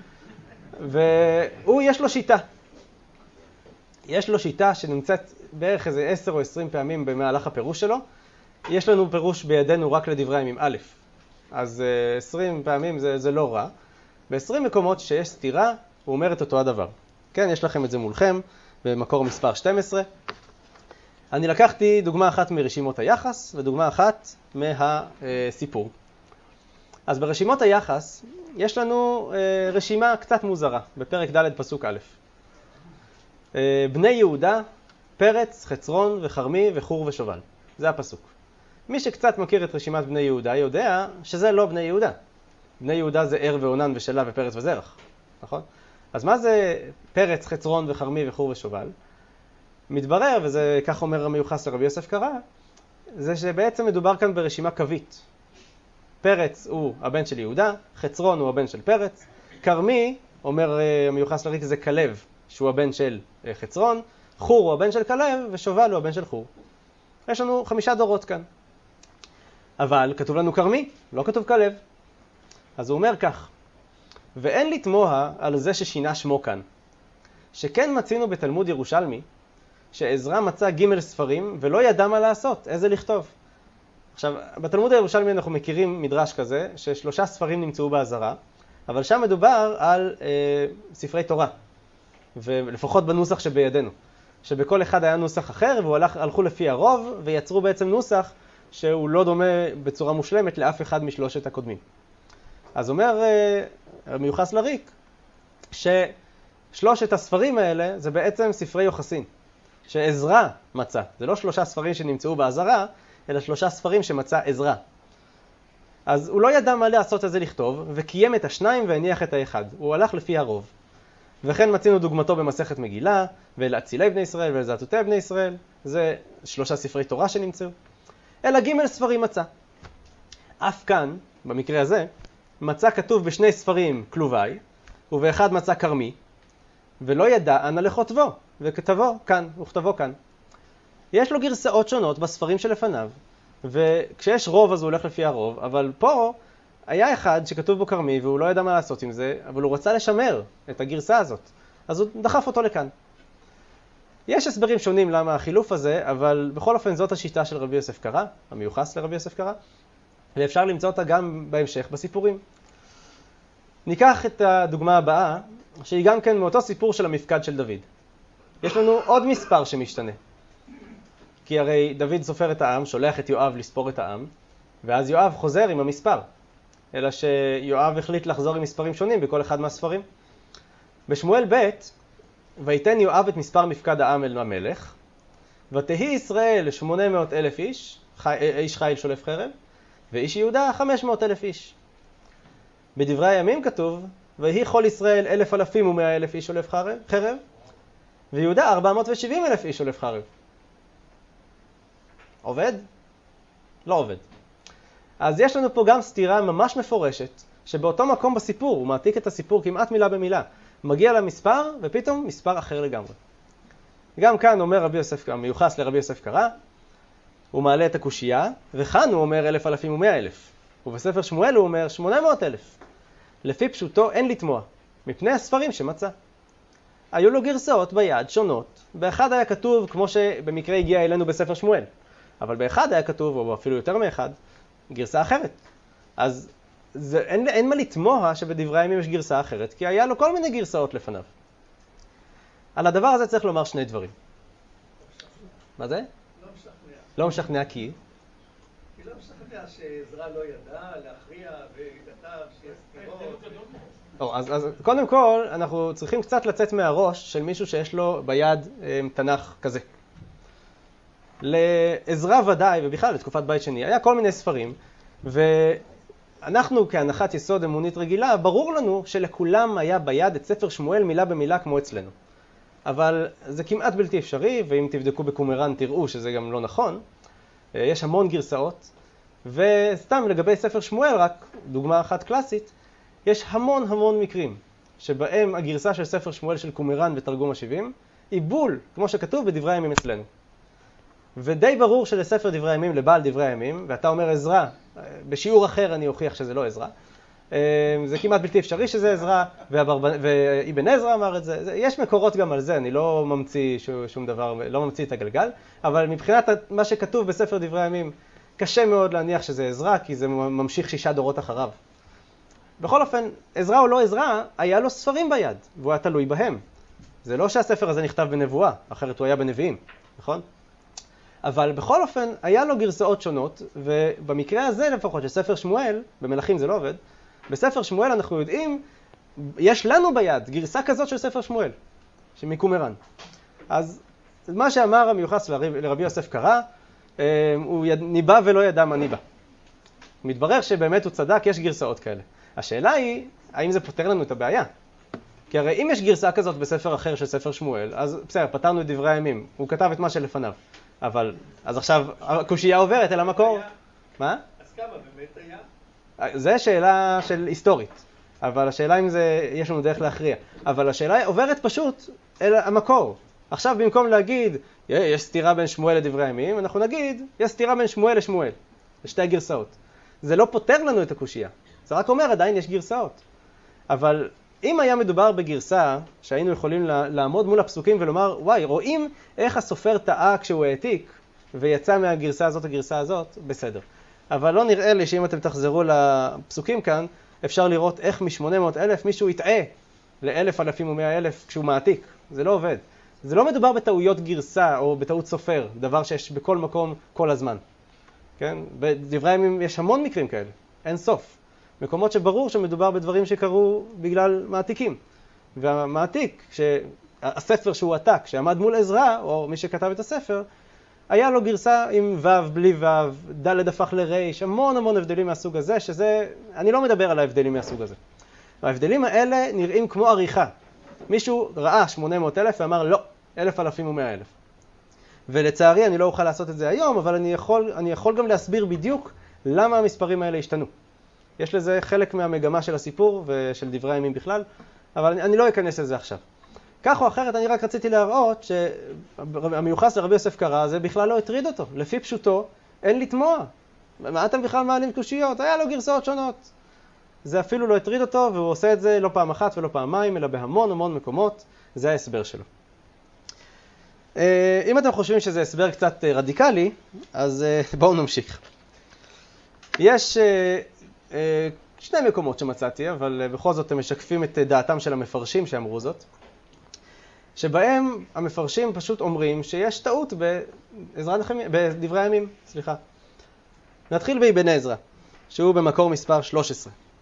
והוא יש לו שיטה. יש לו שיטה שנמצאת בערך איזה 10 או 20 פעמים במהלך הפירוש שלו. יש לנו פירוש בידינו רק לדברי הימים א', אז 20 פעמים זה לא רע. ב-20 מקומות שיש סתירה, הוא אומר את אותו הדבר. כן, יש לכם את זה מולכם במקור מספר 12. אני לקחתי דוגמה אחת מרשימות היחס ודוגמה אחת מהסיפור. אז ברשימות היחס יש לנו רשימה קצת מוזרה, בפרק ד' פסוק א'. בני יהודה, פרץ, חצרון וחרמי וחור ושובל. זה הפסוק. מי שקצת מכיר את רשימת בני יהודה יודע שזה לא בני יהודה. בני יהודה זה ער ועונן ושלה ופרץ וזרח, נכון? אז מה זה פרץ, חצרון וחרמי וחור ושובל? מתברר, וזה כך אומר המיוחס לרבי יוסף קרא, זה שבעצם מדובר כאן ברשימה קווית. פרץ הוא הבן של יהודה, חצרון הוא הבן של פרץ, כרמי, אומר המיוחס לריק, זה כלב, שהוא הבן של חצרון, חור הוא הבן של כלב, ושובל הוא הבן של חור. יש לנו 5 דורות כאן. אבל כתוב לנו כרמי, לא כתוב כלב. אז הוא אומר כך, ואין לתמוה על זה ששינה שמו כאן, שכן מצינו בתלמוד ירושלמי, שעזרא מצא ג' ספרים ולא ידע מה לעשות, איזה לכתוב. עכשיו, בתלמוד הירושלמי אנחנו מכירים מדרש כזה, ש3 ספרים נמצאו בעזרה, אבל שם מדובר על ספרי תורה, ולפחות בנוסח שבידינו, שבכל אחד היה נוסח אחר, והלכו לפי הרוב, ויצרו בעצם נוסח שהוא לא דומה בצורה מושלמת לאף אחד משלושת הקודמים. אז אומר מיוחס לריק, ששלושת הספרים האלה זה בעצם ספרי יוחסין, שעזרא מצא. זה לא 3 ספרים שנמצאו בעזרה, אלא 3 ספרים שמצא עזרא. אז הוא לא ידע מה לעשות איזה לכתוב, וקיים את השניים והניח את האחד. הוא הלך לפי הרוב. וכן מצינו דוגמתו במסכת מגילה, ולאצילי בני ישראל ולזעתותי בני ישראל. זה 3 ספרי תורה שנמצאו. אלא ג' ספרים מצא. אף כאן, במקרה הזה, מצא כתוב ב2 ספרים כלובי, ובאחד מצא כרמי, ולא ידע אנה לכותבו, וכתבו כאן, וכתבו כאן. יש לו גרסאות שונות בספרים שלפניו, וכשיש רוב אז הוא הולך לפי הרוב, אבל פה היה אחד שכתוב בו כרמי, והוא לא ידע מה לעשות עם זה, אבל הוא רצה לשמר את הגרסה הזאת, אז הוא דחף אותו לכאן. יש הסברים שונים למה החילוף הזה, אבל בכל אופן זאת השיטה של רבי יוסף קרא, המיוחס לרבי יוסף קרא, ואפשר למצוא אותה גם בהמשך בסיפורים. ניקח את הדוגמה הבאה, שהיא גם כן מאותו סיפור של המפקד של דוד. יש לנו עוד מספר שמשתנה. כי הרי דוד סופר את העם, שולח את יואב לספור את העם, ואז יואב חוזר עם המספר. אלא שיואב החליט לחזור עם מספרים שונים בכל אחד מהספרים. בשמואל ב' ויתן יואב את מספר מפקד העם אל המלך, ותהי ישראל 800,000 איש, איש חיל שולף חרב, ואיש יהודה 500,000 איש. בדברי הימים כתוב, ויהי כל ישראל 1,100,000 איש שולף חרב, ויהודה 470,000 איש שולף חרב. עובד? לא עובד. אז יש לנו פה גם סתירה ממש מפורשת, שבאותו מקום בסיפור, הוא מעתיק את הסיפור כמעט מילה במילה, מגיע למספר ופתאום מספר אחר לגמרי. גם כאן אומר רבי יוסף, מיוחס לרבי יוסף קרא, הוא מעלה את הקושייה, וכאן הוא אומר 1,100,000, ובספר שמואל הוא אומר 800,000. לפי פשוטו אין לתמוע, מפני הספרים שמצא. היו לו גרסאות ביד שונות, באחד היה כתוב כמו שבמקרה הגיע אלינו בספר שמואל, אבל באחד היה כתוב, או אפילו יותר מאחד, גרסה אחרת. אז אין מה לתמוה שבדברי הימים יש גרסה אחרת, כי היה לו כל מיני גרסאות לפניו. על הדבר הזה צריך לומר שני דברים. מה זה? לא משכנע. לא משכנע כי? כי לא משכנע שעזרא לא ידע להכריע וכתב שיש סתירות. אז קודם כל, אנחנו צריכים קצת לצאת מהראש של מישהו שיש לו ביד תנ"ך כזה. לעזרא ודאי, ובכלל לתקופת בית שני, היה כל מיני ספרים, ואנחנו כהנחת יסוד אמונית רגילה, ברור לנו שלכולם היה ביד את ספר שמואל מילה במילה כמו אצלנו. אבל זה כמעט בלתי אפשרי, ואם תבדקו בקומראן תראו שזה גם לא נכון. יש המון גרסאות, וסתם לגבי ספר שמואל, רק דוגמה אחת קלאסית, יש המון מקרים שבהם הגרסה של ספר שמואל של קומראן ותרגום ה-70 היא בול, כמו שכתוב בדברי הימים אצלנו. ודי ברור שלספר דברי הימים, לבעל דברי הימים, ואתה אומר עזרא, בשיעור אחר אני אוכיח שזה לא עזרא, זה כמעט בלתי אפשרי שזה עזרא, ואבן עזרא אמר את זה. יש מקורות גם על זה, אני לא ממציא שום דבר, לא ממציא את הגלגל, אבל מבחינת מה שכתוב בספר דברי הימים, קשה מאוד להניח שזה עזרא, כי זה ממשיך 6 דורות אחריו. בכל אופן, עזרא או לא עזרא, היה לו ספרים ביד, והוא היה תלוי בהם. זה לא שהספר הזה נכתב בנבואה, אחרת הוא היה בנביאים, נכון? אבל בכל אופן, היה לו גרסאות שונות, ובמקרה הזה לפחות, שספר שמואל, במלכים זה לא עובד, בספר שמואל אנחנו יודעים, יש לנו ביד גרסה כזאת של ספר שמואל, שמקומראן. אז מה שאמר המיוחס לרבי יוסף קרא, הוא ניבא ולא ידע מה ניבא. מתברר שבאמת הוא צדק, יש גרסאות כאלה. השאלה היא, האם זה פותר לנו את הבעיה? כי הרי אם יש גרסה כזאת בספר אחר של ספר שמואל, אז בסדר, פתרנו את דברי הימים, הוא כתב את מה שלפניו. אבל, אז עכשיו, הקושייה עוברת אל המקור. מה? אז כמה באמת היה? זה שאלה של היסטורית, אבל השאלה אם זה, יש לנו דרך להכריע. אבל השאלה עוברת פשוט אל המקור. עכשיו במקום להגיד, יש סתירה בין שמואל לדברי הימים, אנחנו נגיד, יש סתירה בין שמואל לשמואל. זה שתי גרסאות. זה לא פותר לנו את הקושייה. זה רק אומר, עדיין יש גרסאות. אבל אם היה מדובר בגרסה שהיינו יכולים לעמוד מול הפסוקים ולומר, וואי, רואים איך הסופר טעה כשהוא העתיק, ויצא מהגרסה הזאת לגרסה הזאת, בסדר. אבל לא נראה לי שאם אתם תחזרו לפסוקים כאן, אפשר לראות איך מ-800,000 מישהו יטעה ל-1,100,000 כשהוא מעתיק. זה לא עובד. זה לא מדובר בטעויות גרסה או בטעות סופר, דבר שיש בכל מקום כל הזמן. כן? בדברי הימים יש המון מקרים כאלה, אין סוף. מקומות שברור שמדובר בדברים שקרו בגלל מעתיקים. והמעתיק, הספר שהוא עתק, שעמד מול עזרא, או מי שכתב את הספר, היה לו גרסה עם ו' בלי ו', ד' הפך לריש, המון הבדלים מהסוג הזה, שזה, אני לא מדבר על ההבדלים מהסוג הזה. ההבדלים האלה נראים כמו עריכה. מישהו ראה 800,000 ואמר לא, 1,100,000. ולצערי אני לא אוכל לעשות את זה היום, אבל אני יכול גם להסביר בדיוק למה המספרים האלה השתנו. יש לזה חלק מהמגמה של הסיפור ושל דברי הימים בכלל, אבל אני לא אכנס לזה עכשיו. כך או אחרת, אני רק רציתי להראות שהמיוחס לרבי יוסף קרא, זה בכלל לא הטריד אותו. לפי פשוטו, אין לתמוע. מה אתם בכלל מעלים קושיות? היה לו גרסאות שונות. זה אפילו לא הטריד אותו, והוא עושה את זה לא פעם אחת ולא פעמיים, אלא בהמון מקומות. זה ההסבר שלו. אם אתם חושבים שזה הסבר קצת רדיקלי, אז בואו נמשיך. יש שני מקומות שמצאתי, אבל בכל זאת הם משקפים את דעתם של המפרשים שאמרו זאת, שבהם המפרשים פשוט אומרים שיש טעות בדברי הימים. נתחיל באבן עזרא, שהוא במקור מספר 13.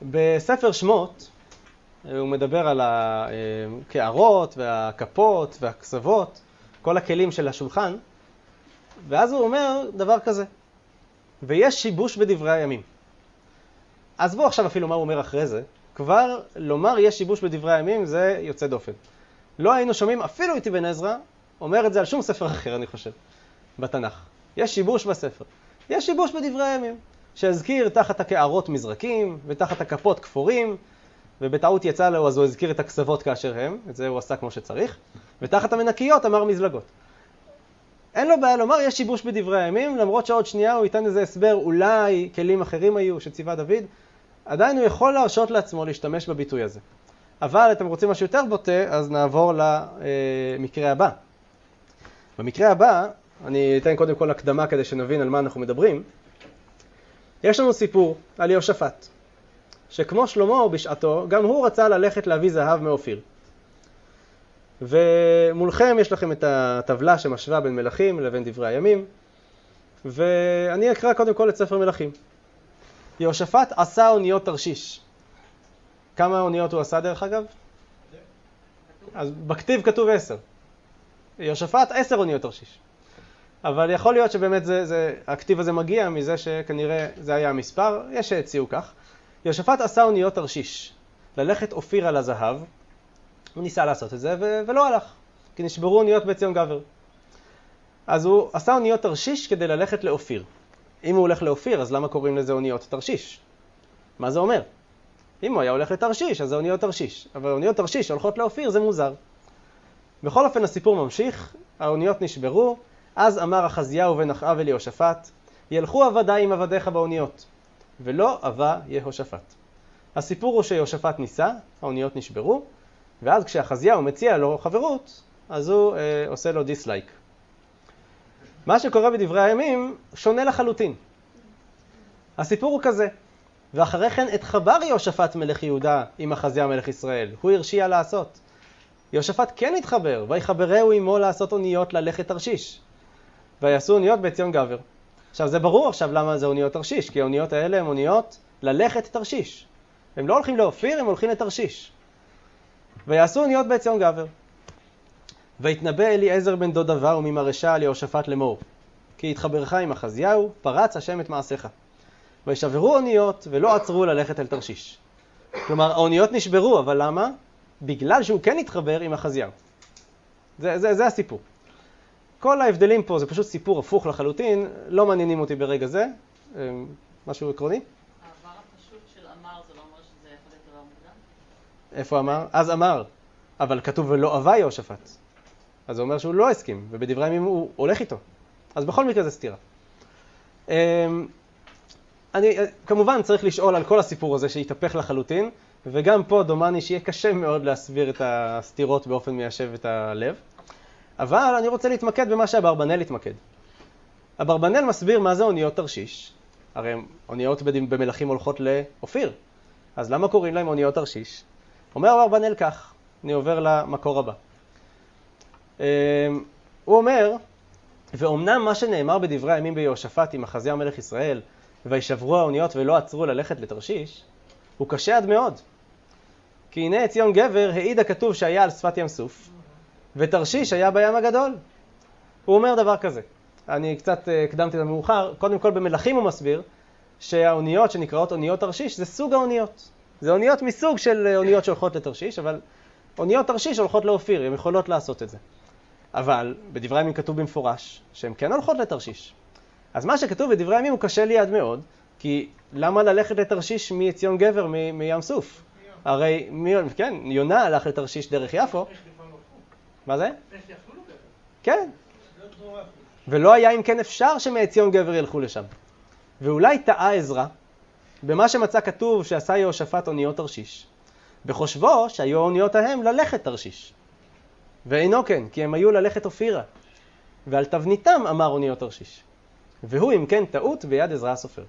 בספר שמות הוא מדבר על הקערות והכפות והכסבות, כל הכלים של השולחן, ואז הוא אומר דבר כזה, ויש שיבוש בדברי הימים. עזבו עכשיו אפילו מה הוא אומר אחרי זה, כבר לומר יש שיבוש בדברי הימים זה יוצא דופן. לא היינו שומעים אפילו את אבן עזרא אומר את זה על שום ספר אחר, אני חושב, בתנ"ך. יש שיבוש בספר. יש שיבוש בדברי הימים, שהזכיר תחת הקערות מזרקים, ותחת הכפות כפורים, ובטעות יצא לו, אז הוא הזכיר את הכסבות כאשר הם, את זה הוא עשה כמו שצריך, ותחת המנקיות אמר מזלגות. אין לו בעיה לומר, יש שיבוש בדברי הימים, למרות שעוד שנייה הוא ייתן איזה הסבר, אולי כלים אחרים היו שציווה דוד, עדיין הוא יכול להרשות לעצמו להשתמש בביטוי הזה. אבל אתם רוצים משהו יותר בוטה, אז נעבור למקרה הבא. במקרה הבא, אני אתן קודם כל הקדמה כדי שנבין על מה אנחנו מדברים. יש לנו סיפור על יהושפט, שכמו שלמה בשעתו, גם הוא רצה ללכת להביא זהב מאופיר. ומולכם יש לכם את הטבלה שמשווה בין מלכים לבין דברי הימים, ואני אקרא קודם כל את ספר מלכים. יהושפט עשה אוניות תרשיש. כמה אוניות הוא עשה דרך אגב? אז בכתיב כתוב 10. יהושפט 10 אוניות תרשיש. אבל יכול להיות שבאמת הכתיב הזה מגיע מזה שכנראה זה היה המספר, יש שהציעו כך. יהושפט עשה אוניות תרשיש, ללכת אופיר על הזהב, הוא ניסה לעשות את זה ולא הלך, כי נשברו אוניות בציון גבר. אז הוא עשה אוניות תרשיש כדי ללכת לאופיר. אם הוא הולך לאופיר, אז למה קוראים לזה אוניות תרשיש? מה זה אומר? אם הוא היה הולך לתרשיש, אז זה אוניות תרשיש. אבל אוניות תרשיש הולכות לאופיר, זה מוזר. בכל אופן הסיפור ממשיך, האוניות נשברו, אז אמר אחזיהו בן אחאב אל יהושפט, ילכו עבדיי עם עבדיך באוניות, ולא עבה יהושפט. הסיפור הוא שיהושפט ניסה, האוניות נשברו, ואז כשאחזיהו מציע לו חברות, אז הוא עושה לו דיסלייק. מה שקורה בדברי הימים שונה לחלוטין. הסיפור הוא כזה, ואחרי כן התחבר יהושפט מלך יהודה עם אחזיהו מלך ישראל, הוא הרשיע לעשות. יהושפט כן התחבר, ויחברהו עמו לעשות אוניות ללכת תרשיש. ויעשו אוניות בציון גבר. עכשיו זה ברור עכשיו למה זה אוניות תרשיש, כי האוניות האלה הן אוניות ללכת תרשיש. הם לא הולכים לאופיר, הם הולכים לתרשיש. ויעשו אוניות בציון גבר. והתנבא אליעזר בן דוד דבר וממרשה על יהושפט לאמור, כי התחברך עם אחזיהו, פרץ השם את מעשיך. וישברו אוניות ולא עצרו ללכת אל תרשיש. כלומר, האוניות נשברו, אבל למה? בגלל שהוא כן התחבר עם אחזיהו. זה הסיפור. כל ההבדלים פה זה פשוט סיפור הפוך לחלוטין, לא מעניינים אותי ברגע זה. משהו עקרוני? העבר הפשוט של אמר זה לא אומר שזה יכול להיות דבר מוקדם? איפה אמר? אז אמר, אבל כתוב ולא אבה יהושפט. אז זה אומר שהוא לא הסכים, ובדברי הימים הוא הולך איתו. אז בכל מקרה זה סתירה. אני כמובן צריך לשאול על כל הסיפור הזה שהתהפך לחלוטין, וגם פה דומני שיהיה קשה מאוד להסביר את הסתירות באופן מיישב את הלב. אבל אני רוצה להתמקד במה שהאברבנאל התמקד. האברבנאל מסביר מה זה אוניות תרשיש. הרי אוניות במלכים הולכות לאופיר. אז למה קוראים להם אוניות תרשיש? אומר האברבנאל כך, אני עובר למקור הבא. הוא אומר, ואומנם מה שנאמר בדברי הימים ביהושפט עם אחזיהו מלך ישראל, וישברו האוניות ולא עצרו ללכת לתרשיש, הוא קשה עד מאוד. כי הנה ציון גבר העיד הכתוב שהיה על שפת ים סוף, ותרשיש היה בים הגדול. הוא אומר דבר כזה. אני קצת הקדמתי למאוחר. קודם כל במלכים הוא מסביר שהאוניות שנקראות אוניות תרשיש זה סוג האוניות. זה אוניות מסוג של אוניות שהולכות לתרשיש, אבל אוניות תרשיש הולכות לאופיר, הן יכולות לעשות את זה. אבל בדברי הימים כתוב במפורש שהן כן הולכות לתרשיש. אז מה שכתוב בדברי הימים הוא קשה לי עד מאוד, כי למה ללכת לתרשיש מציון גבר מים סוף? הרי כן, יונה הלך לתרשיש דרך יפו. מה זה? כן. ולא היה אם כן אפשר שמציון גבר ילכו לשם. ואולי טעה עזרא במה שמצא כתוב שעשה יהושפט אוניות תרשיש, בחושבו שהיו אוניות ההם ללכת תרשיש. ואינו כן, כי הם היו ללכת אופירה. ועל תבניתם אמר אוניות תרשיש. והוא אם כן טעות ביד עזרא הסופר.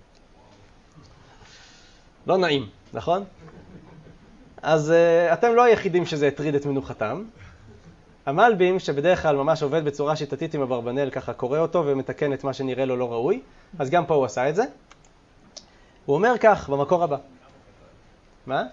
לא נעים, נכון? אז אתם לא היחידים שזה הטריד את מנוחתם. המלבים, שבדרך כלל ממש עובד בצורה שיטתית עם אברבנאל, ככה קורא אותו ומתקן את מה שנראה לו לא ראוי, אז גם פה הוא עשה את זה. הוא אומר כך במקור הבא. מה?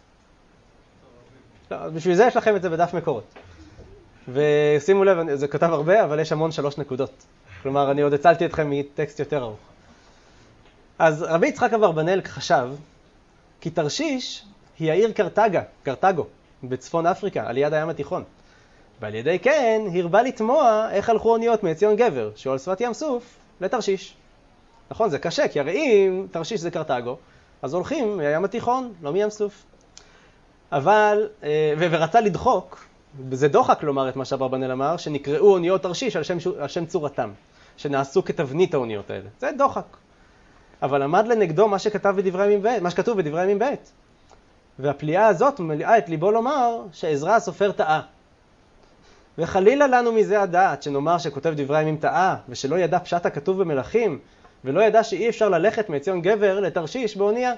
לא, בשביל זה יש לכם את זה בדף מקורות. ושימו לב, זה כתב הרבה, אבל יש המון 3 נקודות. כלומר, אני עוד הצלתי אתכם מטקסט יותר ארוך. אז רבי יצחק אברבנאל חשב, כי תרשיש היא העיר קרתגו, בצפון אפריקה, על יד הים התיכון. ועל ידי כן, הרבה לתמוע איך הלכו אוניות מעציון גבר, שהוא על שפת ים סוף, לתרשיש. נכון, זה קשה, כי הרי אם תרשיש זה קרתגו, אז הולכים מהים התיכון, לא מים סוף. אבל, ורצה לדחוק, זה דוחק לומר את מה שאברבנאל אמר, שנקראו אוניות תרשיש על שם צורתם, שנעשו כתבנית האוניות האלה. זה דוחק. אבל עמד לנגדו מה שכתוב בדברי ימים ב'. והפליאה הזאת מלאה את ליבו לומר שעזרא הסופר טעה. וחלילה לנו מזה הדעת שנאמר שכותב דברי ימים טעה, ושלא ידע פשט הכתוב במלכים, ולא ידע שאי אפשר ללכת מעציון גבר לתרשיש באונייה.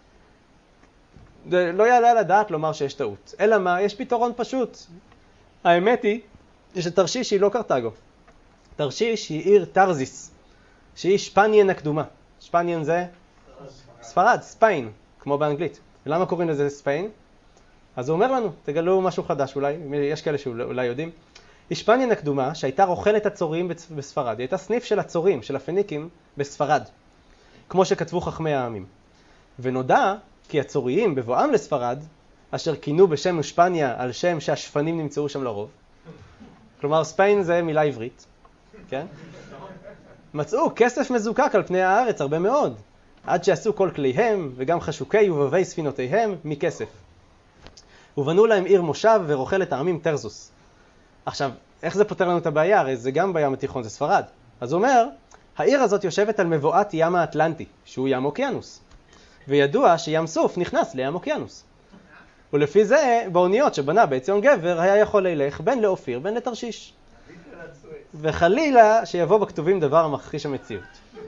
לא יעלה על הדעת לומר שיש טעות. אלא מה? יש פתרון פשוט. האמת היא שתרשיש היא לא קרתגו. תרשיש היא עיר תרזיס, שהיא שפניין הקדומה. שפניין זה ספרד, ספיין, כמו באנגלית. ולמה קוראים לזה ספיין? אז הוא אומר לנו, תגלו משהו חדש אולי, יש כאלה שאולי יודעים. שפניין הקדומה שהייתה רוכלת הצורים בספרד, היא הייתה סניף של הצורים, של הפניקים בספרד, כמו שכתבו חכמי העמים. ונודע כי הצוריים בבואם לספרד, אשר כינו בשם שפניה על שם שהשפנים נמצאו שם לרוב. כלומר, ספיין זה מילה עברית, כן? מצאו כסף מזוקק על פני הארץ הרבה מאוד, עד שעשו כל כליהם וגם חשוקי ובבי ספינותיהם מכסף. ובנו להם עיר מושב ורוכלת העמים תרזוס. עכשיו, איך זה פותר לנו את הבעיה? הרי זה גם בים התיכון, זה ספרד. אז הוא אומר, העיר הזאת יושבת על מבואת ים האטלנטי, שהוא ים אוקיינוס. וידוע שים סוף נכנס לים אוקיינוס. ולפי זה, באוניות שבנה בעציון גבר, היה יכול ללך בין לאופיר בין לתרשיש. וחלילה שיבוא בכתובים דבר המכחיש המציאות.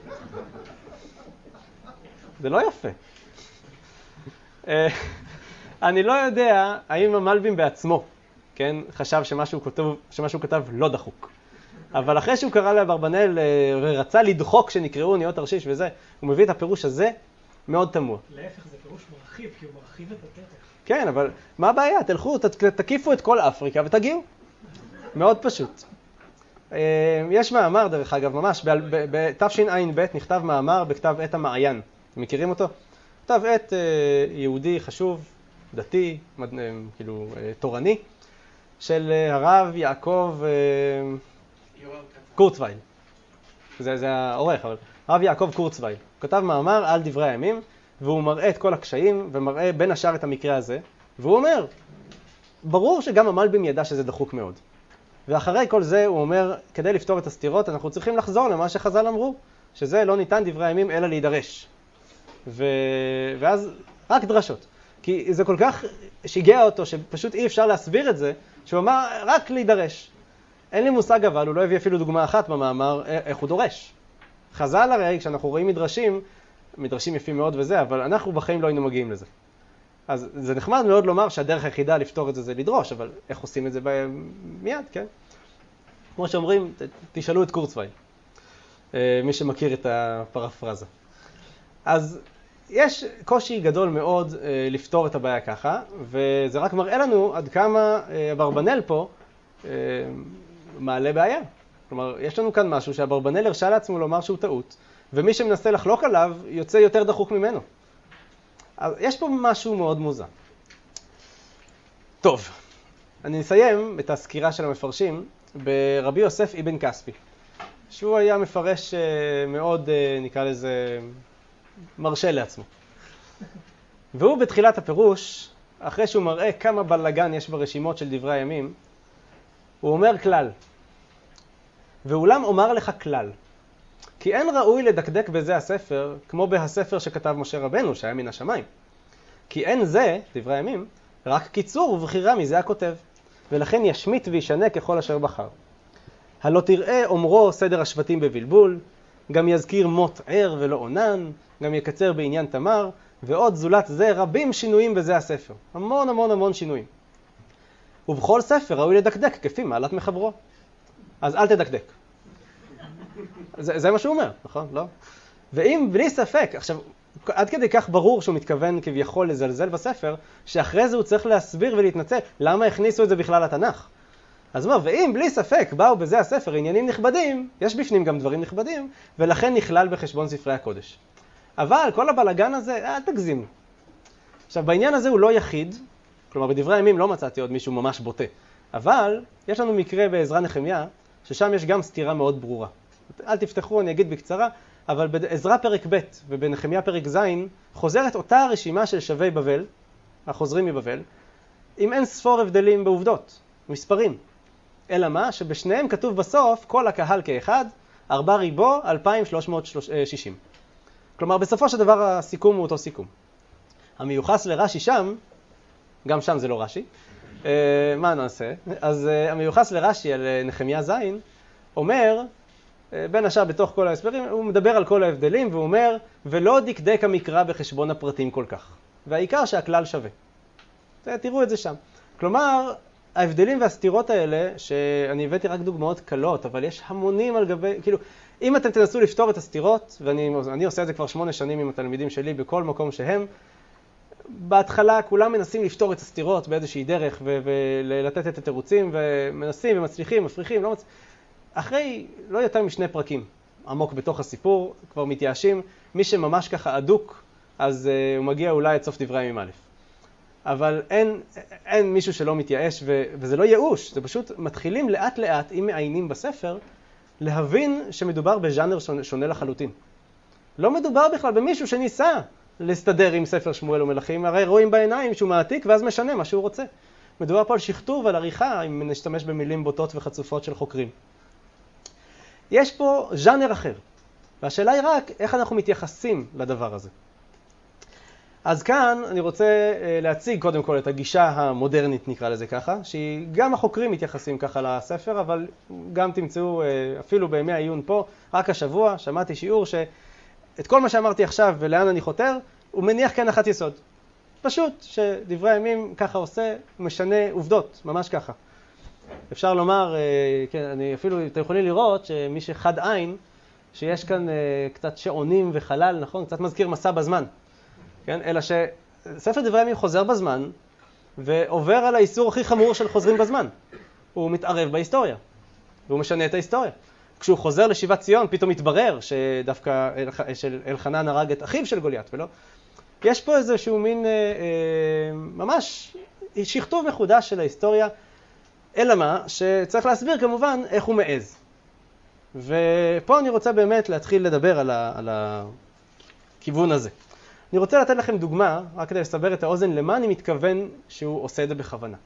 זה לא יפה. אני לא יודע האם המלבים בעצמו, כן, חשב שמשהו כתב לא דחוק. אבל אחרי שהוא קרא לאברבנאל ורצה לדחוק שנקראו אוניות תרשיש וזה, הוא מביא את הפירוש הזה מאוד תמוה. להפך, זה פירוש מרחיב, כי הוא מרחיב את הדרך. כן, אבל מה הבעיה? תלכו, תקיפו את כל אפריקה ותגיעו. מאוד פשוט. יש מאמר, דרך אגב, ממש, בתשע"ב נכתב מאמר בכתב עת המעיין. אתם מכירים אותו? כתב עת יהודי חשוב, דתי, כאילו תורני, של הרב יעקב קורצווייל. זה העורך, אבל הרב יעקב קורצווייל. הוא כתב מאמר על דברי הימים, והוא מראה את כל הקשיים, ומראה בין השאר את המקרה הזה, והוא אומר, ברור שגם המלבים ידע שזה דחוק מאוד. ואחרי כל זה הוא אומר, כדי לפתור את הסתירות, אנחנו צריכים לחזור למה שחז"ל אמרו, שזה לא ניתן דברי הימים אלא להידרש. ואז רק דרשות. כי זה כל כך שיגע אותו שפשוט אי אפשר להסביר את זה, שהוא אמר רק להידרש. אין לי מושג אבל, הוא לא הביא אפילו דוגמה אחת במאמר איך הוא דורש. חז"ל הרי, כשאנחנו רואים מדרשים יפים מאוד וזה, אבל אנחנו בחיים לא היינו מגיעים לזה. אז זה נחמד מאוד לומר שהדרך היחידה לפתור את זה זה לדרוש, אבל איך עושים את זה מיד, כן? כמו שאומרים, תשאלו את קורצווייל, מי שמכיר את הפרפרזה. אז יש קושי גדול מאוד לפתור את הבעיה ככה, וזה רק מראה לנו עד כמה אברבנאל פה מעלה בעיה. כלומר, יש לנו כאן משהו שאברבנאל הרשה לעצמו לומר שהוא טעות, ומי שמנסה לחלוק עליו יוצא יותר דחוק ממנו. אז יש פה משהו מאוד מוזר. טוב, אני אסיים את הסקירה של המפרשים ברבי יוסף אבן כספי, שהוא היה מפרש מאוד, נקרא לזה, מרשה לעצמו. והוא בתחילת הפירוש, אחרי שהוא מראה כמה בלגן יש ברשימות של דברי הימים, הוא אומר כלל. ואולם אומר לך כלל. כי אין ראוי לדקדק בזה הספר, כמו בהספר שכתב משה רבנו, שהיה מן השמיים. כי אין זה, דברי הימים, רק קיצור ובחירה מזה הכותב. ולכן ישמיט וישנה ככל אשר בחר. הלא תראה אומרו סדר השבטים בבלבול, גם יזכיר מות ער ולא עונן, גם יקצר בעניין תמר, ועוד זולת זה רבים שינויים בזה הספר. המון המון המון שינויים. ובכל ספר ראוי לדקדק כפי מעלת מחברו. אז אל תדקדק. זה מה שהוא אומר, נכון? לא? ואם בלי ספק, עכשיו, עד כדי כך ברור שהוא מתכוון כביכול לזלזל בספר, שאחרי זה הוא צריך להסביר ולהתנצל למה הכניסו את זה בכלל לתנ"ך. אז הוא אומר, ואם בלי ספק באו בזה הספר עניינים נכבדים, יש בפנים גם דברים נכבדים, ולכן נכלל בחשבון ספרי הקודש. אבל כל הבלגן הזה, אל תגזים. עכשיו, בעניין הזה הוא לא יחיד, כלומר, בדברי הימים לא מצאתי עוד מישהו ממש בוטה. אבל יש לנו מקרה בעזרא נחמיה, ששם יש גם סתירה מאוד ברורה. אל תפתחו, אני אגיד בקצרה, אבל בעזרא פרק ב' ובנחמיה פרק ז' חוזרת אותה רשימה של שבי בבל, החוזרים מבבל, עם אין ספור הבדלים בעובדות, מספרים. אלא מה? שבשניהם כתוב בסוף, כל הקהל כאחד, 4 ריבו, 2,360. כלומר, בסופו של דבר הסיכום הוא אותו סיכום. המיוחס לרש"י שם, גם שם זה לא רש"י, מה נעשה? אז המיוחס לרש"י על נחמיה ז' אומר, בין השאר בתוך כל ההסברים, הוא מדבר על כל ההבדלים והוא אומר, ולא דקדק המקרא בחשבון הפרטים כל כך. והעיקר שהכלל שווה. תראו את זה שם. כלומר, ההבדלים והסתירות האלה, שאני הבאתי רק דוגמאות קלות, אבל יש המונים על גבי, כאילו, אם אתם תנסו לפתור את הסתירות, ואני עושה את זה כבר 8 שנים עם התלמידים שלי בכל מקום שהם, בהתחלה כולם מנסים לפתור את הסתירות באיזושהי דרך ולתת את התירוצים, ומנסים ומצליחים, מפריחים, לא מצליחים. אחרי לא יותר משני פרקים עמוק בתוך הסיפור, כבר מתייאשים. מי שממש ככה אדוק, אז הוא מגיע אולי את סוף דברי הימים א'. אבל אין מישהו שלא מתייאש, וזה לא ייאוש, זה פשוט מתחילים לאט לאט, אם מעיינים בספר, להבין שמדובר בז'אנר שונה לחלוטין. לא מדובר בכלל במישהו שניסה להסתדר עם ספר שמואל ומלכים, הרי רואים בעיניים שהוא מעתיק ואז משנה מה שהוא רוצה. מדובר פה על שכתוב ועל עריכה, אם נשתמש במילים בוטות וחצופות של חוקרים. יש פה ז'אנר אחר, והשאלה היא רק איך אנחנו מתייחסים לדבר הזה. אז כאן אני רוצה להציג קודם כל את הגישה המודרנית, נקרא לזה ככה, שהיא גם החוקרים מתייחסים ככה לספר, אבל גם תמצאו אפילו בימי העיון פה, רק השבוע שמעתי שיעור שאת כל מה שאמרתי עכשיו ולאן אני חותר, הוא מניח כהנחת יסוד. פשוט שדברי הימים ככה עושה, משנה עובדות, ממש ככה. אפשר לומר, כן, אתם יכולים לראות שמי שחד עין, שיש כאן קצת שעונים וחלל, נכון? קצת מזכיר מסע בזמן. כן? אלא שספר דברי הימים חוזר בזמן, ועובר על האיסור הכי חמור של חוזרים בזמן. הוא מתערב בהיסטוריה, והוא משנה את ההיסטוריה. כשהוא חוזר לשיבת ציון, פתאום מתברר שדווקא אלחנן הרג את אחיו של גוליית, ולא? יש פה איזשהו מין ממש שכתוב מחודש של ההיסטוריה, אלא מה? שצריך להסביר כמובן איך הוא מעז. ופה אני רוצה באמת להתחיל לדבר על הכיוון הזה. אני רוצה לתת לכם דוגמה, רק כדי לסבר את האוזן, למה אני מתכוון שהוא עושה את זה בכוונה.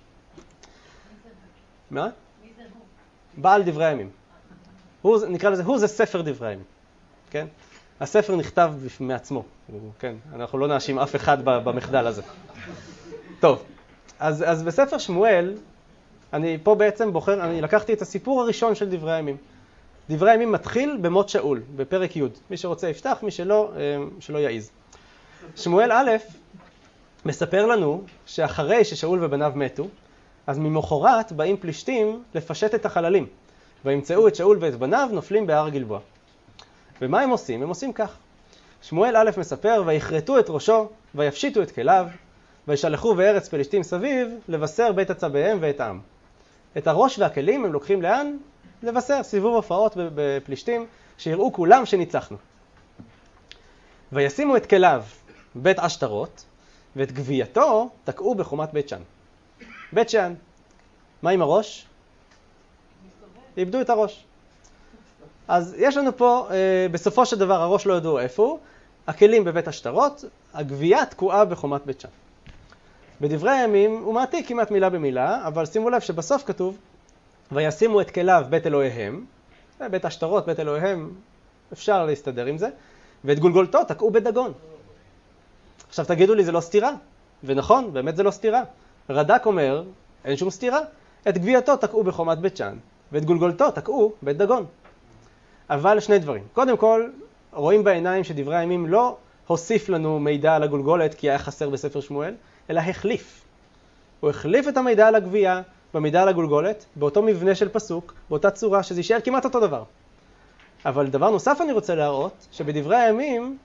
מה? מי זה הוא? בעל דברי הימים. נקרא לזה, הוא זה ספר דברי הימים. כן? הספר נכתב מעצמו. כן? אנחנו לא נאשים אף אחד במחדל הזה. טוב, אז בספר שמואל, אני פה בעצם בוחר, אני לקחתי את הסיפור הראשון של דברי הימים. דברי הימים מתחיל במות שאול, בפרק י'. מי שרוצה יפתח, מי שלא יעיז. שמואל א' מספר לנו שאחרי ששאול ובניו מתו, אז ממחרת באים פלישתים לפשט את החללים, וימצאו את שאול ואת בניו נופלים בהר גלבוע. ומה הם עושים? הם עושים כך. שמואל א' מספר, ויחרטו את ראשו, ויפשיטו את כליו, וישלחו בארץ פלישתים סביב, לבשר בית הצבאיהם ואת העם. את הראש והכלים הם לוקחים לאן? לבשר, סיבוב הופעות בפלישתים, שיראו כולם שניצחנו. וישימו את כליו בית עשתרות, ואת גווייתו תקעו בחומת בית שאן. בית שאן. מה עם הראש? איבדו את הראש. אז יש לנו פה, בסופו של דבר הראש לא ידעו איפה הוא, הכלים בבית עשתרות, הגווייה תקועה בחומת בית שאן. בדברי הימים הוא מעתיק כמעט מילה במילה, אבל שימו לב שבסוף כתוב, וישימו את כליו בית אלוהיהם, בית עשתרות, בית אלוהיהם, אפשר להסתדר עם זה, ואת גולגולתו תקעו בדגון. עכשיו תגידו לי, זה לא סתירה? ונכון, באמת זה לא סתירה. רד"ק אומר, אין שום סתירה. את גווייתו תקעו בחומת בית שאן, ואת גולגולתו תקעו בית דגון. אבל שני דברים. קודם כל, רואים בעיניים שדברי הימים לא הוסיף לנו מידע על הגולגולת, כי היה חסר בספר שמואל, אלא החליף. הוא החליף את המידע על הגווייה במידע על הגולגולת, באותו מבנה של פסוק, באותה צורה, שזה יישאר כמעט אותו דבר. אבל דבר נוסף אני רוצה להראות, שבדברי הימים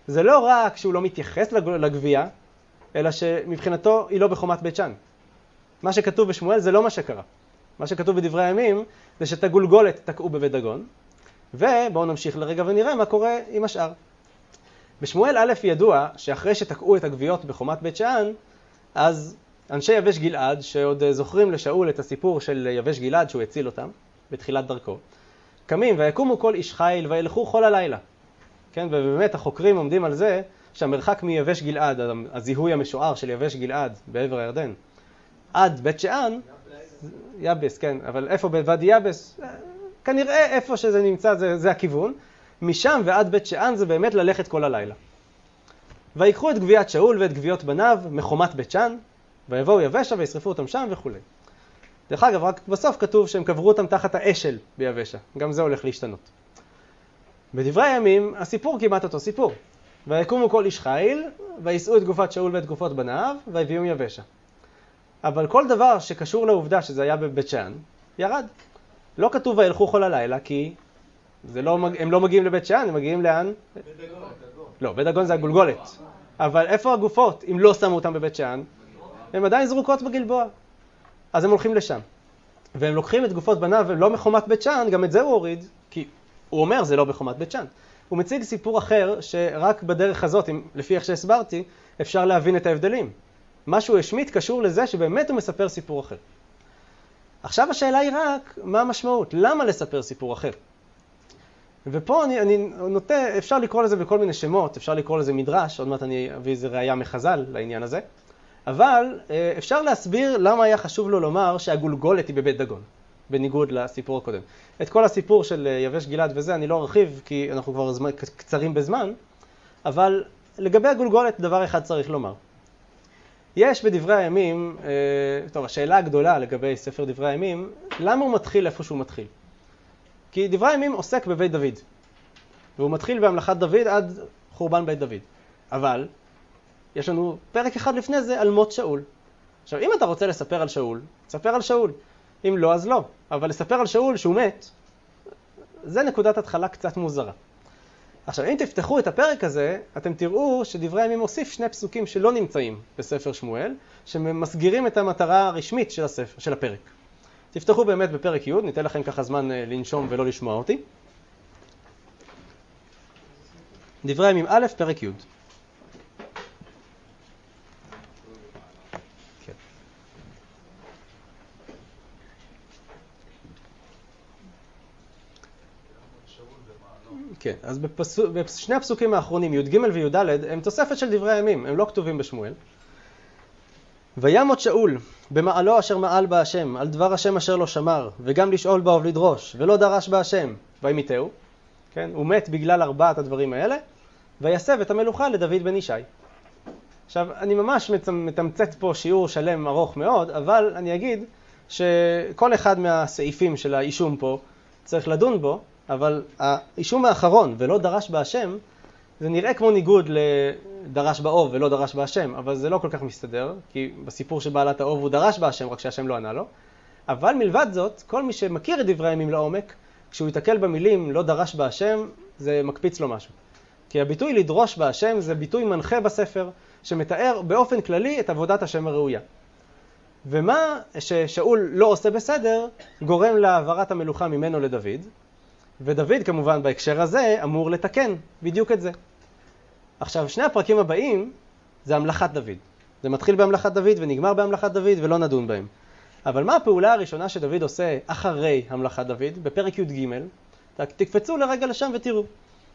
זה לא רק שהוא לא מתייחס לגבייה, אלא שמבחינתו היא לא בחומת בית שאן. מה שכתוב בשמואל זה לא מה שקרה. מה שכתוב בדברי הימים זה שאת הגולגולת תקעו בבית דגון, ובואו נמשיך לרגע ונראה מה קורה עם השאר. בשמואל א' ידוע שאחרי שתקעו את הגוויות בחומת בית שאן, אז אנשי יבש גלעד, שעוד זוכרים לשאול את הסיפור של יבש גלעד שהוא הציל אותם בתחילת דרכו, קמים ויקומו כל איש חיל וילכו כל הלילה. כן, ובאמת החוקרים עומדים על זה שהמרחק מיבש גלעד, הזיהוי המשוער של יבש גלעד בעבר הירדן, עד בית שאן, יבס, כן, אבל איפה בוואדי יבס? כנראה איפה שזה נמצא זה הכיוון. משם ועד בית שאן זה באמת ללכת כל הלילה. ויקחו את גביית שאול ואת גוויות בניו מחומת בית שאן, ויבואו יבשה וישרפו אותם שם וכו'. דרך אגב, רק בסוף כתוב שהם קברו אותם תחת האשל ביבשה. גם זה הולך להשתנות. בדברי הימים הסיפור כמעט אותו סיפור. ויקומו כל איש חיל, וישאו את גופת שאול ואת גופות בניו, ויביאום יבשה. אבל כל דבר שקשור לעובדה שזה היה בבית שאן, ירד. לא כתוב וילכו כל הלילה, כי הם לא מגיעים לבית שאן, הם מגיעים לאן? בית דגון. לא, בית דגון זה הגולגולת. אבל איפה הגופות? אם לא שמו אותם בבית שאן, הם עדיין זרוקות בגלבוע. אז הם הולכים לשם. והם לוקחים את גופות בניו, ולא מחומת בית שאן, גם את זה הוא הוריד, כי הוא אומר זה לא בחומת בית שאן. הוא מציג סיפור אחר, שרק בדרך הזאת, לפי איך שהסברתי, אפשר להבין את ההבדלים. משהו השמיט קשור לזה שבאמת הוא מספר סיפור אחר. עכשיו השאלה היא רק, מה המשמעות? למה לספר סיפור אחר? ופה אני נוטה, אפשר לקרוא לזה בכל מיני שמות, אפשר לקרוא לזה מדרש, עוד מעט אני אביא איזה ראייה מחז"ל לעניין הזה, אבל אפשר להסביר למה היה חשוב לו לומר שהגולגולת היא בבית דגון, בניגוד לסיפור הקודם. את כל הסיפור של יבש גלעד וזה אני לא ארחיב, כי אנחנו כבר קצרים בזמן, אבל לגבי הגולגולת דבר אחד צריך לומר. יש בדברי הימים, טוב, השאלה הגדולה לגבי ספר דברי הימים, למה הוא מתחיל איפה שהוא מתחיל? כי דברי הימים עוסק בבית דוד, והוא מתחיל בהמלכת דוד עד חורבן בית דוד. אבל יש לנו פרק אחד לפני זה על מות שאול. עכשיו, אם אתה רוצה לספר על שאול, תספר על שאול. אם לא, אז לא. אבל לספר על שאול שהוא מת, זה נקודת התחלה קצת מוזרה. עכשיו, אם תפתחו את הפרק הזה, אתם תראו שדברי הימים מוסיף שני פסוקים שלא נמצאים בספר שמואל, שמסגירים את המטרה הרשמית של הספר, של הפרק. תפתחו באמת בפרק י', ניתן לכם ככה זמן לנשום ולא לשמוע אותי. דברי הימים א', פרק י'. כן, אז בשני הפסוקים האחרונים, י' ג' וי' ד', הם תוספת של דברי הימים, הם לא כתובים בשמואל. וימות שאול במעלו אשר מעל בה השם, על דבר השם אשר לא שמר, וגם לשאול בה ולדרוש, ולא דרש בה השם, וימיתהו. כן, הוא מת בגלל ארבעת הדברים האלה, ויסב את המלוכה לדוד בן ישי. עכשיו, אני ממש מתמצת פה שיעור שלם ארוך מאוד, אבל אני אגיד שכל אחד מהסעיפים של האישום פה צריך לדון בו, אבל האישום האחרון, ולא דרש בה השם, זה נראה כמו ניגוד לדרש באוב ולא דרש בה השם, אבל זה לא כל כך מסתדר, כי בסיפור של בעלת האוב הוא דרש בה השם, רק שהשם לא ענה לו. אבל מלבד זאת, כל מי שמכיר את דברי הימים לעומק, כשהוא יתקל במילים לא דרש בה השם, זה מקפיץ לו משהו. כי הביטוי לדרוש בה השם זה ביטוי מנחה בספר, שמתאר באופן כללי את עבודת השם הראויה. ומה ששאול לא עושה בסדר, גורם להעברת המלוכה ממנו לדוד, ודוד כמובן בהקשר הזה אמור לתקן בדיוק את זה. עכשיו, שני הפרקים הבאים זה המלכת דוד. זה מתחיל בהמלכת דוד ונגמר בהמלכת דוד ולא נדון בהם. אבל מה הפעולה הראשונה שדוד עושה אחרי המלכת דוד? בפרק י"ג, תקפצו לרגע לשם ותראו.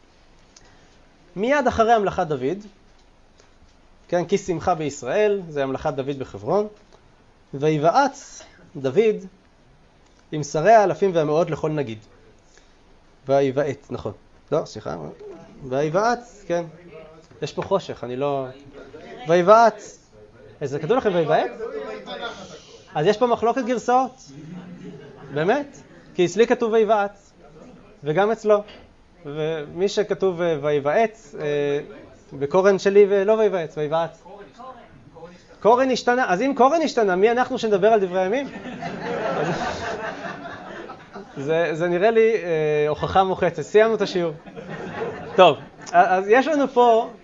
מיד אחרי המלכת דוד, כן, כי שמחה בישראל, זה המלכת דוד בחברון, ויבעץ דוד עם שרי האלפים והמאות לכל נגיד. ויבעץ, נכון. לא, סליחה. ויבעץ, כן. יש פה חושך, אני לא... ויבעץ. זה כתוב לכם ויבעץ? אז יש פה מחלוקת גרסאות. באמת? כי אצלי כתוב ויבעץ, וגם אצלו. ומי שכתוב ויבעץ, בקורן שלי ולא ויבעץ, ויבעץ. קורן השתנה. אז אם קורן השתנה, מי אנחנו שנדבר על דברי הימים? זה נראה לי הוכחה מוחצת. סיימנו את השיעור. טוב, אז יש לנו פה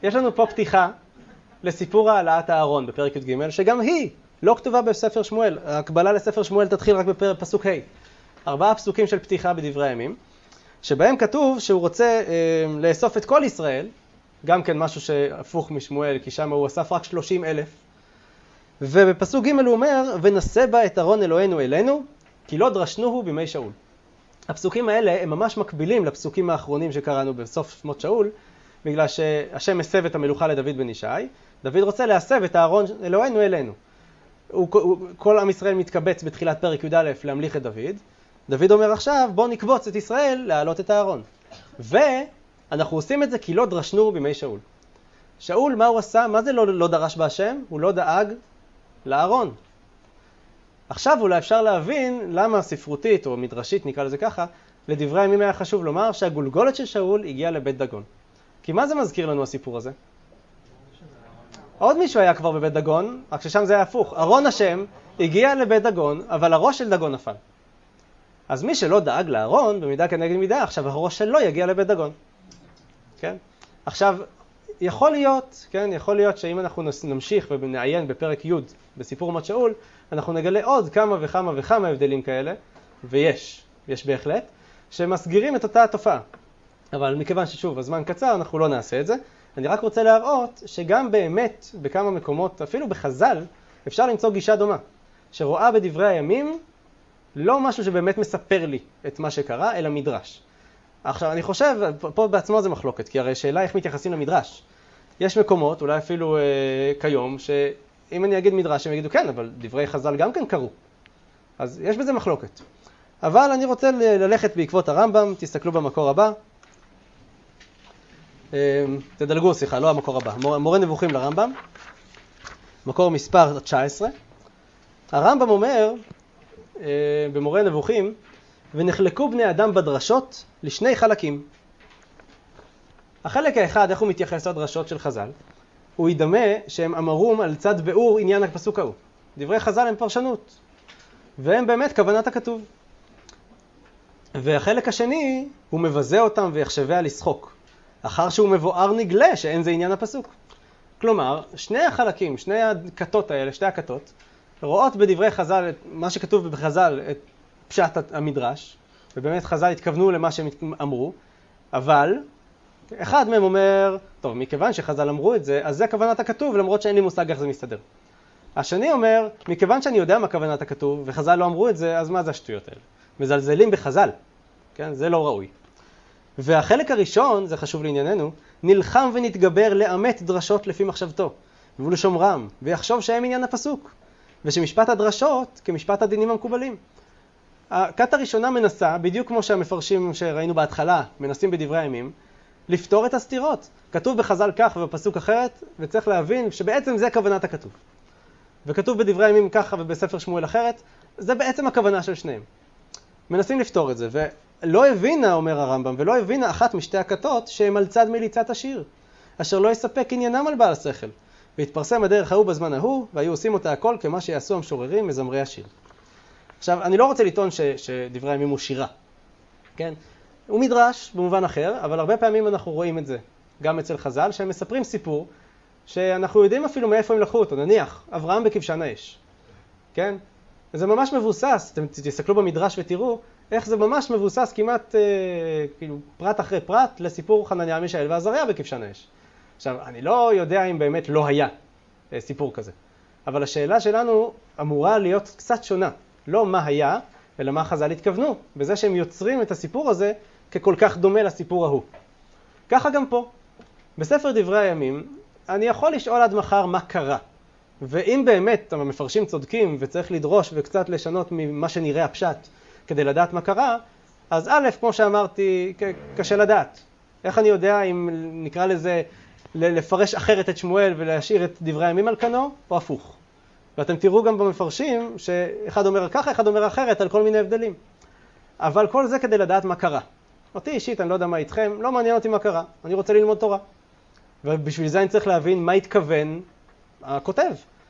יש לנו פה פתיחה לסיפור העלאת הארון בפרק י"ג, שגם היא לא כתובה בספר שמואל. ההקבלה לספר שמואל תתחיל רק בפסוק ה'. 4 פסוקים של פתיחה בדברי הימים, שבהם כתוב שהוא רוצה לאסוף את כל ישראל, גם כן משהו שהפוך משמואל, כי שם הוא אסף רק 30,000. ובפסוק ג' הוא אומר, ונשא בה את ארון אלוהינו אלינו, כי לא דרשנוהו בימי שאול. הפסוקים האלה הם ממש מקבילים לפסוקים האחרונים שקראנו בסוף שמות שאול, בגלל שהשם מסב את המלוכה לדוד בן ישי. דוד רוצה להסב את הארון אלוהינו אלינו. כל עם ישראל מתקבץ בתחילת פרק י"א להמליך את דוד. דוד אומר עכשיו, בוא נקבוץ את ישראל להעלות את הארון. ואנחנו עושים את זה כי לא דרשנו בימי שאול. שאול, מה הוא עשה? מה זה לא דרש בהשם? הוא לא דאג לארון. עכשיו אולי אפשר להבין למה ספרותית או מדרשית, נקרא לזה ככה, לדברי הימים היה חשוב לומר שהגולגולת של שאול הגיעה לבית דגון. כי מה זה מזכיר לנו הסיפור הזה? עוד מישהו היה כבר בבית דגון, רק ששם זה היה הפוך. ארון השם הגיע לבית דגון, אבל הראש של דגון נפל. אז מי שלא דאג לארון, במידה כנגד מידה, עכשיו הראש שלו יגיע לבית דגון. כן? עכשיו, יכול להיות שאם אנחנו נמשיך ונעיין בפרק י' בסיפור מת שאול, אנחנו נגלה עוד כמה וכמה הבדלים כאלה, ויש בהחלט, שמסגירים את אותה התופעה. אבל מכיוון ששוב, הזמן קצר, אנחנו לא נעשה את זה. אני רק רוצה להראות שגם באמת, בכמה מקומות, אפילו בחז"ל, אפשר למצוא גישה דומה, שרואה בדברי הימים לא משהו שבאמת מספר לי את מה שקרה, אלא מדרש. עכשיו, אני חושב, פה בעצמו זה מחלוקת, כי הרי שאלה איך מתייחסים למדרש. יש מקומות, אולי אפילו כיום, שאם אני אגיד מדרש, הם יגידו כן, אבל דברי חז"ל גם כן קרו. אז יש בזה מחלוקת. אבל אני רוצה ללכת בעקבות הרמב"ם, תסתכלו במקור הבא. תדלגו, לא המקור הבא. מורה נבוכים לרמב"ם, מקור מספר 19. הרמב"ם אומר, במורה נבוכים, ונחלקו בני אדם בדרשות לשני חלקים. החלק האחד, איך הוא מתייחס לדרשות של חז"ל, הוא ידמה שהם אמרום על צד ביאור עניין הפסוק ההוא. דברי חז"ל הם פרשנות, והם באמת כוונת הכתוב. והחלק השני, הוא מבזה אותם ויחשביה לשחוק, אחר שהוא מבואר נגלה שאין זה עניין הפסוק. כלומר, שני החלקים, שני הכתות האלה, שתי הכתות, רואות בדברי חז"ל, מה שכתוב בחז"ל, את פשט המדרש, ובאמת חז"ל התכוונו למה שהם אמרו, אבל אחד מהם אומר, טוב, מכיוון שחז"ל אמרו את זה, אז זה כוונת הכתוב, למרות שאין לי מושג איך זה מסתדר. השני אומר, מכיוון שאני יודע מה כוונת הכתוב, וחז"ל לא אמרו את זה, אז מה זה השטויות האלה? מזלזלים בחז"ל, כן? זה לא ראוי. והחלק הראשון, זה חשוב לענייננו, נלחם ונתגבר לאמת דרשות לפי מחשבתו, ולשומרם, ויחשוב שהם עניין הפסוק, ושמשפט הדרשות כמשפט הדינים המקובלים. הכת הראשונה מנסה, בדיוק כמו שהמפרשים שראינו בהתחלה, מנסים בדברי הימים, לפתור את הסתירות. כתוב בחז"ל כך ובפסוק אחרת, וצריך להבין שבעצם זה כוונת הכתוב. וכתוב בדברי הימים ככה ובספר שמואל אחרת, זה בעצם הכוונה של שניהם. מנסים לפתור את זה, ולא הבינה, אומר הרמב"ם, ולא הבינה אחת משתי הכתות שהם על צד מליצת השיר, אשר לא יספק עניינם על בעל השכל. והתפרסם הדרך ההוא בזמן ההוא, והיו עושים אותה הכל כמה שיעשו המשוררים מזמרי השיר. עכשיו, אני לא רוצה לטעון שדברי הימים הוא שירה. כן? הוא מדרש במובן אחר, אבל הרבה פעמים אנחנו רואים את זה, גם אצל חז"ל, שהם מספרים סיפור, שאנחנו יודעים אפילו מאיפה הם לקחו אותו. נניח, אברהם בכבשן האש. כן? זה ממש מבוסס, אתם תסתכלו במדרש ותראו, איך זה ממש מבוסס כמעט כאילו, פרט אחרי פרט לסיפור חנניה מישאל ועזריה בכבשן האש. עכשיו, אני לא יודע אם באמת לא היה סיפור כזה, אבל השאלה שלנו אמורה להיות קצת שונה. לא מה היה, אלא מה חז"ל התכוונו, בזה שהם יוצרים את הסיפור הזה ככל כך דומה לסיפור ההוא. ככה גם פה. בספר דברי הימים, אני יכול לשאול עד מחר מה קרה. ואם באמת המפרשים צודקים וצריך לדרוש וקצת לשנות ממה שנראה הפשט כדי לדעת מה קרה, אז א', כמו שאמרתי, קשה לדעת. איך אני יודע אם נקרא לזה לפרש אחרת את שמואל ולהשאיר את דברי הימים על כנו, או הפוך. ואתם תראו גם במפרשים שאחד אומר ככה, אחד אומר אחרת על כל מיני הבדלים. אבל כל זה כדי לדעת מה קרה. אותי אישית, אני לא יודע מה איתכם, לא מעניין אותי מה קרה. אני רוצה ללמוד תורה. ובשביל זה אני צריך להבין מה התכוון הכותב.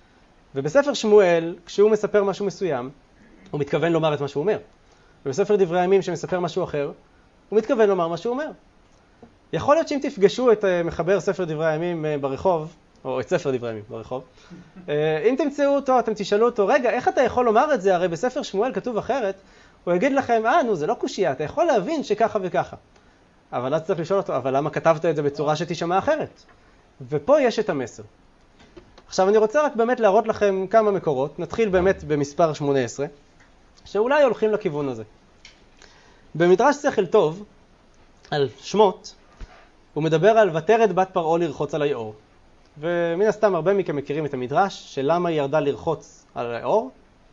ובספר שמואל, כשהוא מספר משהו מסוים, הוא מתכוון לומר את מה שהוא אומר. ובספר דברי הימים שמספר משהו אחר, הוא מתכוון לומר מה שהוא אומר. יכול להיות שאם תפגשו את מחבר ספר דברי הימים ברחוב, או את ספר דברי הימים ברחוב, אם תמצאו אותו, אתם תשאלו אותו, רגע, איך אתה יכול לומר את זה? הרי בספר שמואל כתוב אחרת. הוא יגיד לכם, נו, זה לא קושייה, אתה יכול להבין שככה וככה. אבל אז צריך לשאול אותו, אבל למה כתבת את זה בצורה שתשמע אחרת? ופה יש את המסר. עכשיו אני רוצה רק באמת להראות לכם כמה מקורות. נתחיל באמת במספר 18, שאולי הולכים לכיוון הזה. במדרש שכל טוב, על שמות, הוא מדבר על ותרד בת פרעה לרחוץ על היאור. ומן הסתם הרבה מכם מכירים את המדרש, שלמה היא ירדה לרחוץ על היאור?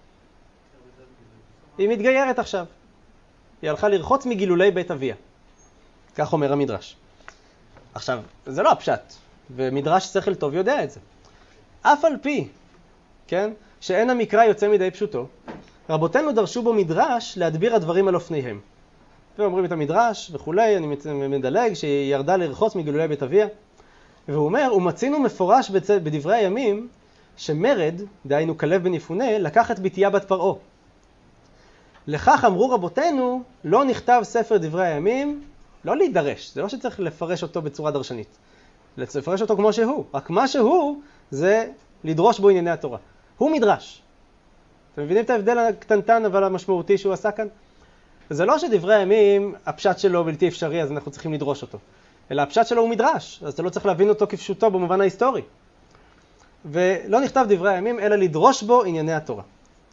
היא מתגיירת עכשיו. היא הלכה לרחוץ מגילולי בית אביה. כך אומר המדרש. עכשיו, זה לא הפשט, ומדרש שכל טוב יודע את זה. אף על פי, כן, שאין המקרא יוצא מדי פשוטו, רבותינו דרשו בו מדרש להדביר הדברים על אופניהם. ואומרים את המדרש וכולי, אני מדלג שהיא ירדה לרחוץ מגילולי בית אביה. והוא אומר, ומצינו מפורש בדברי הימים, שמרד, דהיינו כלב בן יפונה, לקח את בתיה בת פרעה. לכך אמרו רבותינו, לא נכתב ספר דברי הימים, לא להידרש, זה לא שצריך לפרש אותו בצורה דרשנית. לפרש אותו כמו שהוא, רק מה שהוא זה לדרוש בו ענייני התורה. הוא מדרש. אתם מבינים את ההבדל הקטנטן אבל המשמעותי שהוא עשה כאן? זה לא שדברי הימים, הפשט שלו בלתי אפשרי, אז אנחנו צריכים לדרוש אותו. אלא הפשט שלו הוא מדרש, אז אתה לא צריך להבין אותו כפשוטו במובן ההיסטורי. ולא נכתב דברי הימים, אלא לדרוש בו ענייני התורה.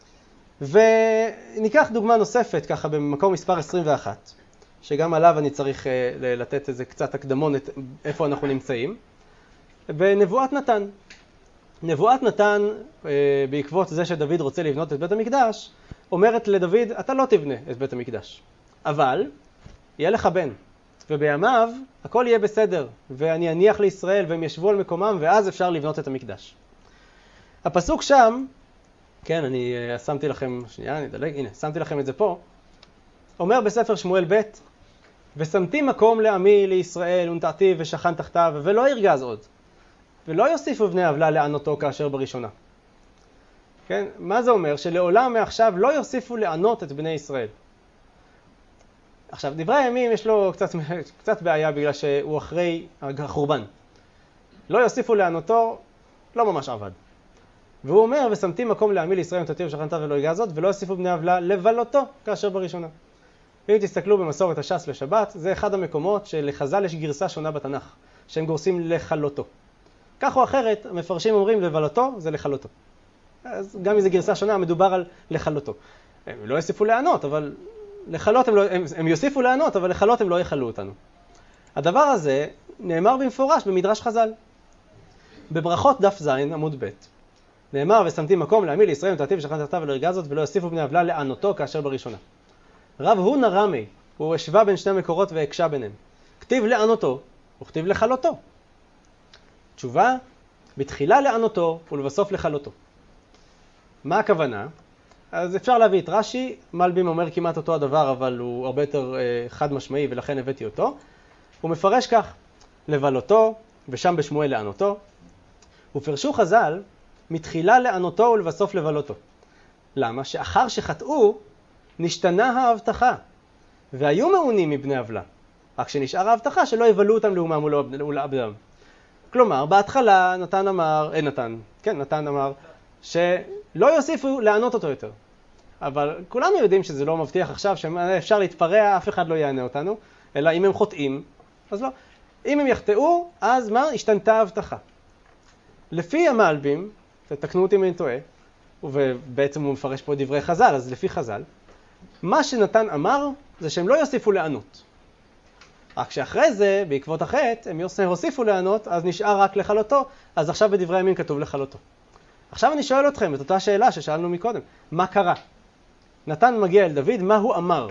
וניקח דוגמה נוספת, ככה במקום מספר 21, שגם עליו אני צריך לתת איזה קצת הקדמון איפה אנחנו נמצאים. בנבואת נתן. נבואת נתן, בעקבות זה שדוד רוצה לבנות את בית המקדש, אומרת לדוד, אתה לא תבנה את בית המקדש. אבל, יהיה לך בן. ובימיו, הכל יהיה בסדר. ואני אניח לישראל והם ישבו על מקומם, ואז אפשר לבנות את המקדש. הפסוק שם, כן, אני שמתי לכם, שנייה, אני אדלג, הנה, שמתי לכם את זה פה. אומר בספר שמואל ב' ושמתי מקום לעמי לישראל ונטעתי ושכן תחתיו ולא ירגז עוד. ולא יוסיפו בני עוולה לענותו כאשר בראשונה. כן? מה זה אומר? שלעולם מעכשיו לא יוסיפו לענות את בני ישראל. עכשיו, דברי הימים יש לו קצת בעיה בגלל שהוא אחרי החורבן. לא יוסיפו לענותו, לא ממש עבד. והוא אומר, ושמתי מקום לעמי לישראל ונטעתי ושכן תחתיו ולא ירגז עוד, ולא יוסיפו בני עוולה לבלותו כאשר בראשונה. אם תסתכלו במסורת הש"ס לשבת, זה אחד המקומות שלחז"ל יש גרסה שונה בתנ"ך, שהם גורסים לחלותו. כך או אחרת, המפרשים אומרים לבלותו זה לחלותו. אז גם אם זה גרסה שונה, מדובר על לחלותו. הם לא יוסיפו לענות, אבל לחלות הם יוסיפו לענות, אבל לחלות הם לא יחלו אותנו. הדבר הזה נאמר במפורש במדרש חז"ל. בברכות דף ז' עמוד ב' נאמר, ושמתי מקום לעמי לישראל ונטעתי ושכן תחתיו ולא ירגז עוד, ולא יוסיפו בני עוולה לענותו כאשר בראשונה. רב הונא רמי, הוא השווה בין שני מקורות והקשה ביניהם. כתיב לענותו, וכתיב לחלותו. תשובה, בתחילה לענותו ולבסוף לחלותו. מה הכוונה? אז אפשר להביא את רש"י, מלבים אומר כמעט אותו הדבר, אבל הוא הרבה יותר חד משמעי ולכן הבאתי אותו. הוא מפרש כך, לבלותו ושם בשמואל לענותו. ופרשו חז"ל, מתחילה לענותו ולבסוף לבלותו. למה? שאחר שחטאו, נשתנה ההבטחה, והיו מעונים מבני עוולה. רק שנשאר ההבטחה שלא יבלו אותם לאומם ולעבדם. כלומר, בהתחלה נתן אמר שלא יוסיפו לענות אותו יותר. אבל כולנו יודעים שזה לא מבטיח עכשיו שאפשר להתפרע, אף אחד לא יענה אותנו, אלא אם הם חוטאים, אז לא. אם הם יחטאו, אז מה? השתנתה ההבטחה. לפי המלבים, תתקנו אותי אם אני טועה, ובעצם הוא מפרש פה דברי חז"ל, אז לפי חז"ל, מה שנתן אמר זה שהם לא יוסיפו לענות. רק שאחרי זה, בעקבות החטא, הם יוסיפו לענות, אז נשאר רק לחלותו, אז עכשיו בדברי הימים כתוב לחלותו. עכשיו אני שואל אתכם את אותה שאלה ששאלנו מקודם, מה קרה? נתן מגיע אל דוד, מה הוא אמר?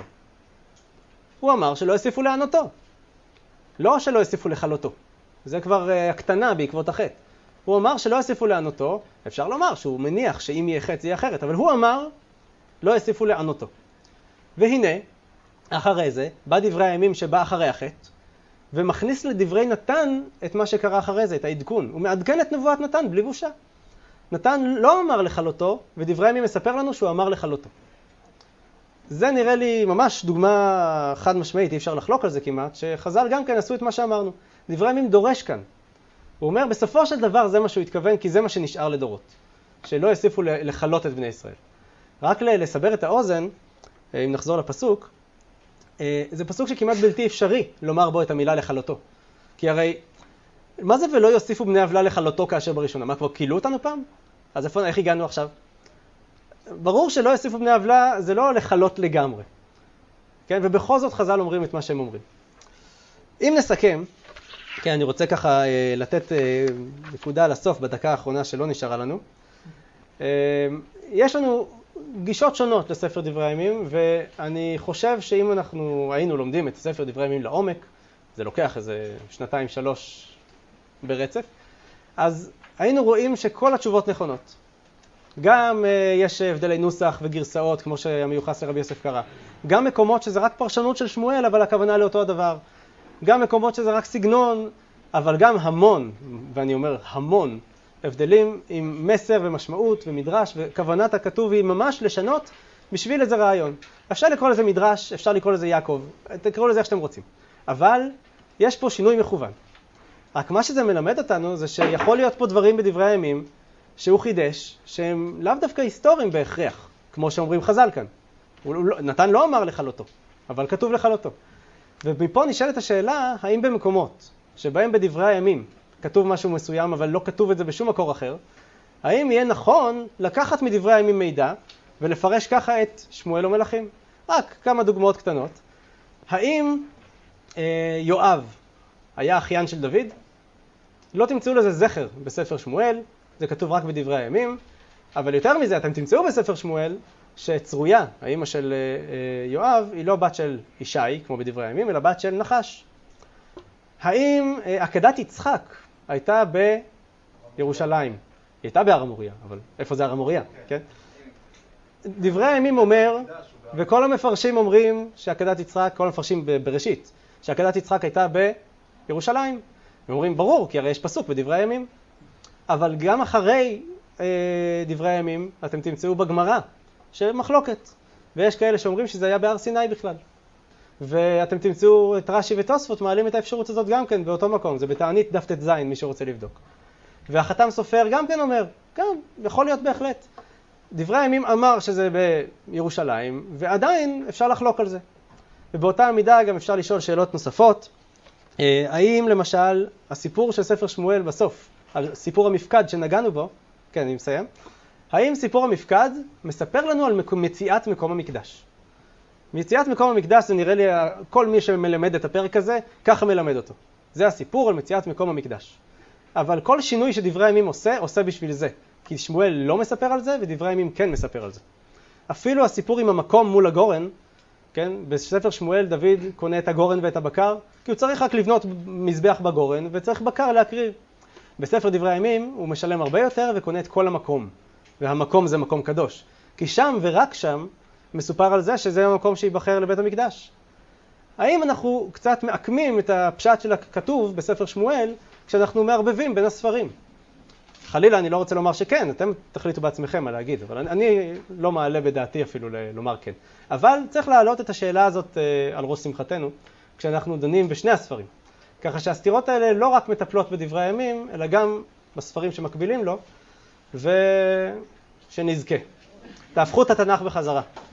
הוא אמר שלא יוסיפו לענותו. לא שלא יוסיפו לחלותו. זה כבר הקטנה בעקבות החטא. הוא אמר שלא יוסיפו לענותו, אפשר לומר שהוא מניח שאם יהיה חטא זה יהיה אחרת, אבל הוא אמר לא יוסיפו לענותו. והנה, אחרי זה, בא דברי הימים שבא אחרי החטא, ומכניס לדברי נתן את מה שקרה אחרי זה, את העדכון. הוא מעדכן את נבואת נתן בלי בושה. נתן לא אמר לחלותו, ודברי הימים מספר לנו שהוא אמר לחלותו. זה נראה לי ממש דוגמה חד משמעית, אי אפשר לחלוק על זה כמעט, שחז"ל גם כן עשו את מה שאמרנו. דברי הימים דורש כאן. הוא אומר, בסופו של דבר זה מה שהוא התכוון, כי זה מה שנשאר לדורות. שלא יוסיפו לחלות את בני ישראל. רק לסבר את האוזן, אם נחזור לפסוק, זה פסוק שכמעט בלתי אפשרי לומר בו את המילה לחלותו. כי הרי, מה זה ולא יוסיפו בני עוולה לחלותו כאשר בראשונה? מה, כבר קילו אותנו פעם? אז איך הגענו עכשיו? ברור שלא יוסיפו בני עוולה, זה לא לחלות לגמרי. כן? ובכל זאת חז"ל אומרים את מה שהם אומרים. אם נסכם, כן, אני רוצה ככה לתת נקודה לסוף בדקה האחרונה שלא נשארה לנו. יש לנו גישות שונות לספר דברי הימים, ואני חושב שאם אנחנו היינו לומדים את ספר דברי הימים לעומק, זה לוקח איזה 2-3 ברצף, אז היינו רואים שכל התשובות נכונות. גם יש הבדלי נוסח וגרסאות, כמו שהמיוחס לרבי יוסף קרא. גם מקומות שזה רק פרשנות של שמואל, אבל הכוונה לאותו הדבר. גם מקומות שזה רק סגנון, אבל גם המון, ואני אומר המון, הבדלים עם מסר ומשמעות ומדרש, וכוונת הכתוב היא ממש לשנות בשביל איזה רעיון. אפשר לקרוא לזה מדרש, אפשר לקרוא לזה יעקב, תקראו לזה איך שאתם רוצים. אבל יש פה שינוי מכוון. רק מה שזה מלמד אותנו זה שיכול להיות פה דברים בדברי הימים שהוא חידש, שהם לאו דווקא היסטוריים בהכרח, כמו שאומרים חז"ל כאן. נתן לא אמר לחלותו, אבל כתוב לחלותו. ומפה נשאלת השאלה, האם במקומות שבהם בדברי הימים כתוב משהו מסוים, אבל לא כתוב את זה בשום מקור אחר, האם יהיה נכון לקחת מדברי הימים מידע ולפרש ככה את שמואל ומלכים? רק כמה דוגמאות קטנות. האם יואב היה אחיין של דוד? לא תמצאו לזה זכר בספר שמואל, זה כתוב רק בדברי הימים, אבל יותר מזה אתם תמצאו בספר שמואל שצרויה, האמא של יואב, היא לא בת של ישי, כמו בדברי הימים, אלא בת של נחש. האם עקדת יצחק הייתה בירושלים? היא הייתה בהר המוריה, אבל איפה זה הר המוריה? כן? דברי הימים אומר, וכל המפרשים אומרים שעקדת יצחק, כל המפרשים בראשית, שעקדת יצחק הייתה בירושלים. הם אומרים, ברור, כי הרי יש פסוק בדברי הימים. אבל גם אחרי דברי הימים, אתם תמצאו בגמרא שמחלוקת. ויש כאלה שאומרים שזה היה בהר סיני בכלל. ואתם תמצאו את רש"י ותוספות מעלים את האפשרות הזאת גם כן באותו מקום. זה בתענית דף ט"ז, מי שרוצה לבדוק. והחתם סופר גם כן אומר, כן, יכול להיות בהחלט. דברי הימים אמר שזה בירושלים, ועדיין אפשר לחלוק על זה. ובאותה המידה גם אפשר לשאול שאלות נוספות. האם למשל הסיפור של ספר שמואל בסוף, על סיפור המפקד שנגענו בו, כן, אני מסיים, האם סיפור המפקד מספר לנו על מציאת מקום המקדש? מציאת מקום המקדש זה נראה לי, כל מי שמלמד את הפרק הזה, ככה מלמד אותו. זה הסיפור על מציאת מקום המקדש. אבל כל שינוי שדברי הימים עושה בשביל זה. כי שמואל לא מספר על זה, ודברי הימים כן מספר על זה. אפילו הסיפור עם המקום מול הגורן, כן? בספר שמואל דוד קונה את הגורן ואת הבקר, כי הוא צריך רק לבנות מזבח בגורן, וצריך בקר להקריב. בספר דברי הימים הוא משלם הרבה יותר וקונה את כל המקום. והמקום זה מקום קדוש. כי שם ורק שם מסופר על זה שזה המקום שיבחר לבית המקדש. האם אנחנו קצת מעקמים את הפשט של הכתוב בספר שמואל, כשאנחנו מערבבים בין הספרים? חלילה, אני לא רוצה לומר שכן, אתם תחליטו בעצמכם מה להגיד, אבל אני לא מעלה בדעתי אפילו לומר כן. אבל צריך להעלות את השאלה הזאת על ראש שמחתנו, כשאנחנו דנים בשני הספרים. ככה שהסתירות האלה לא רק מטפלות בדברי הימים, אלא גם בספרים שמקבילים לו, ושנזכה. תהפכו את התנ"ך בחזרה.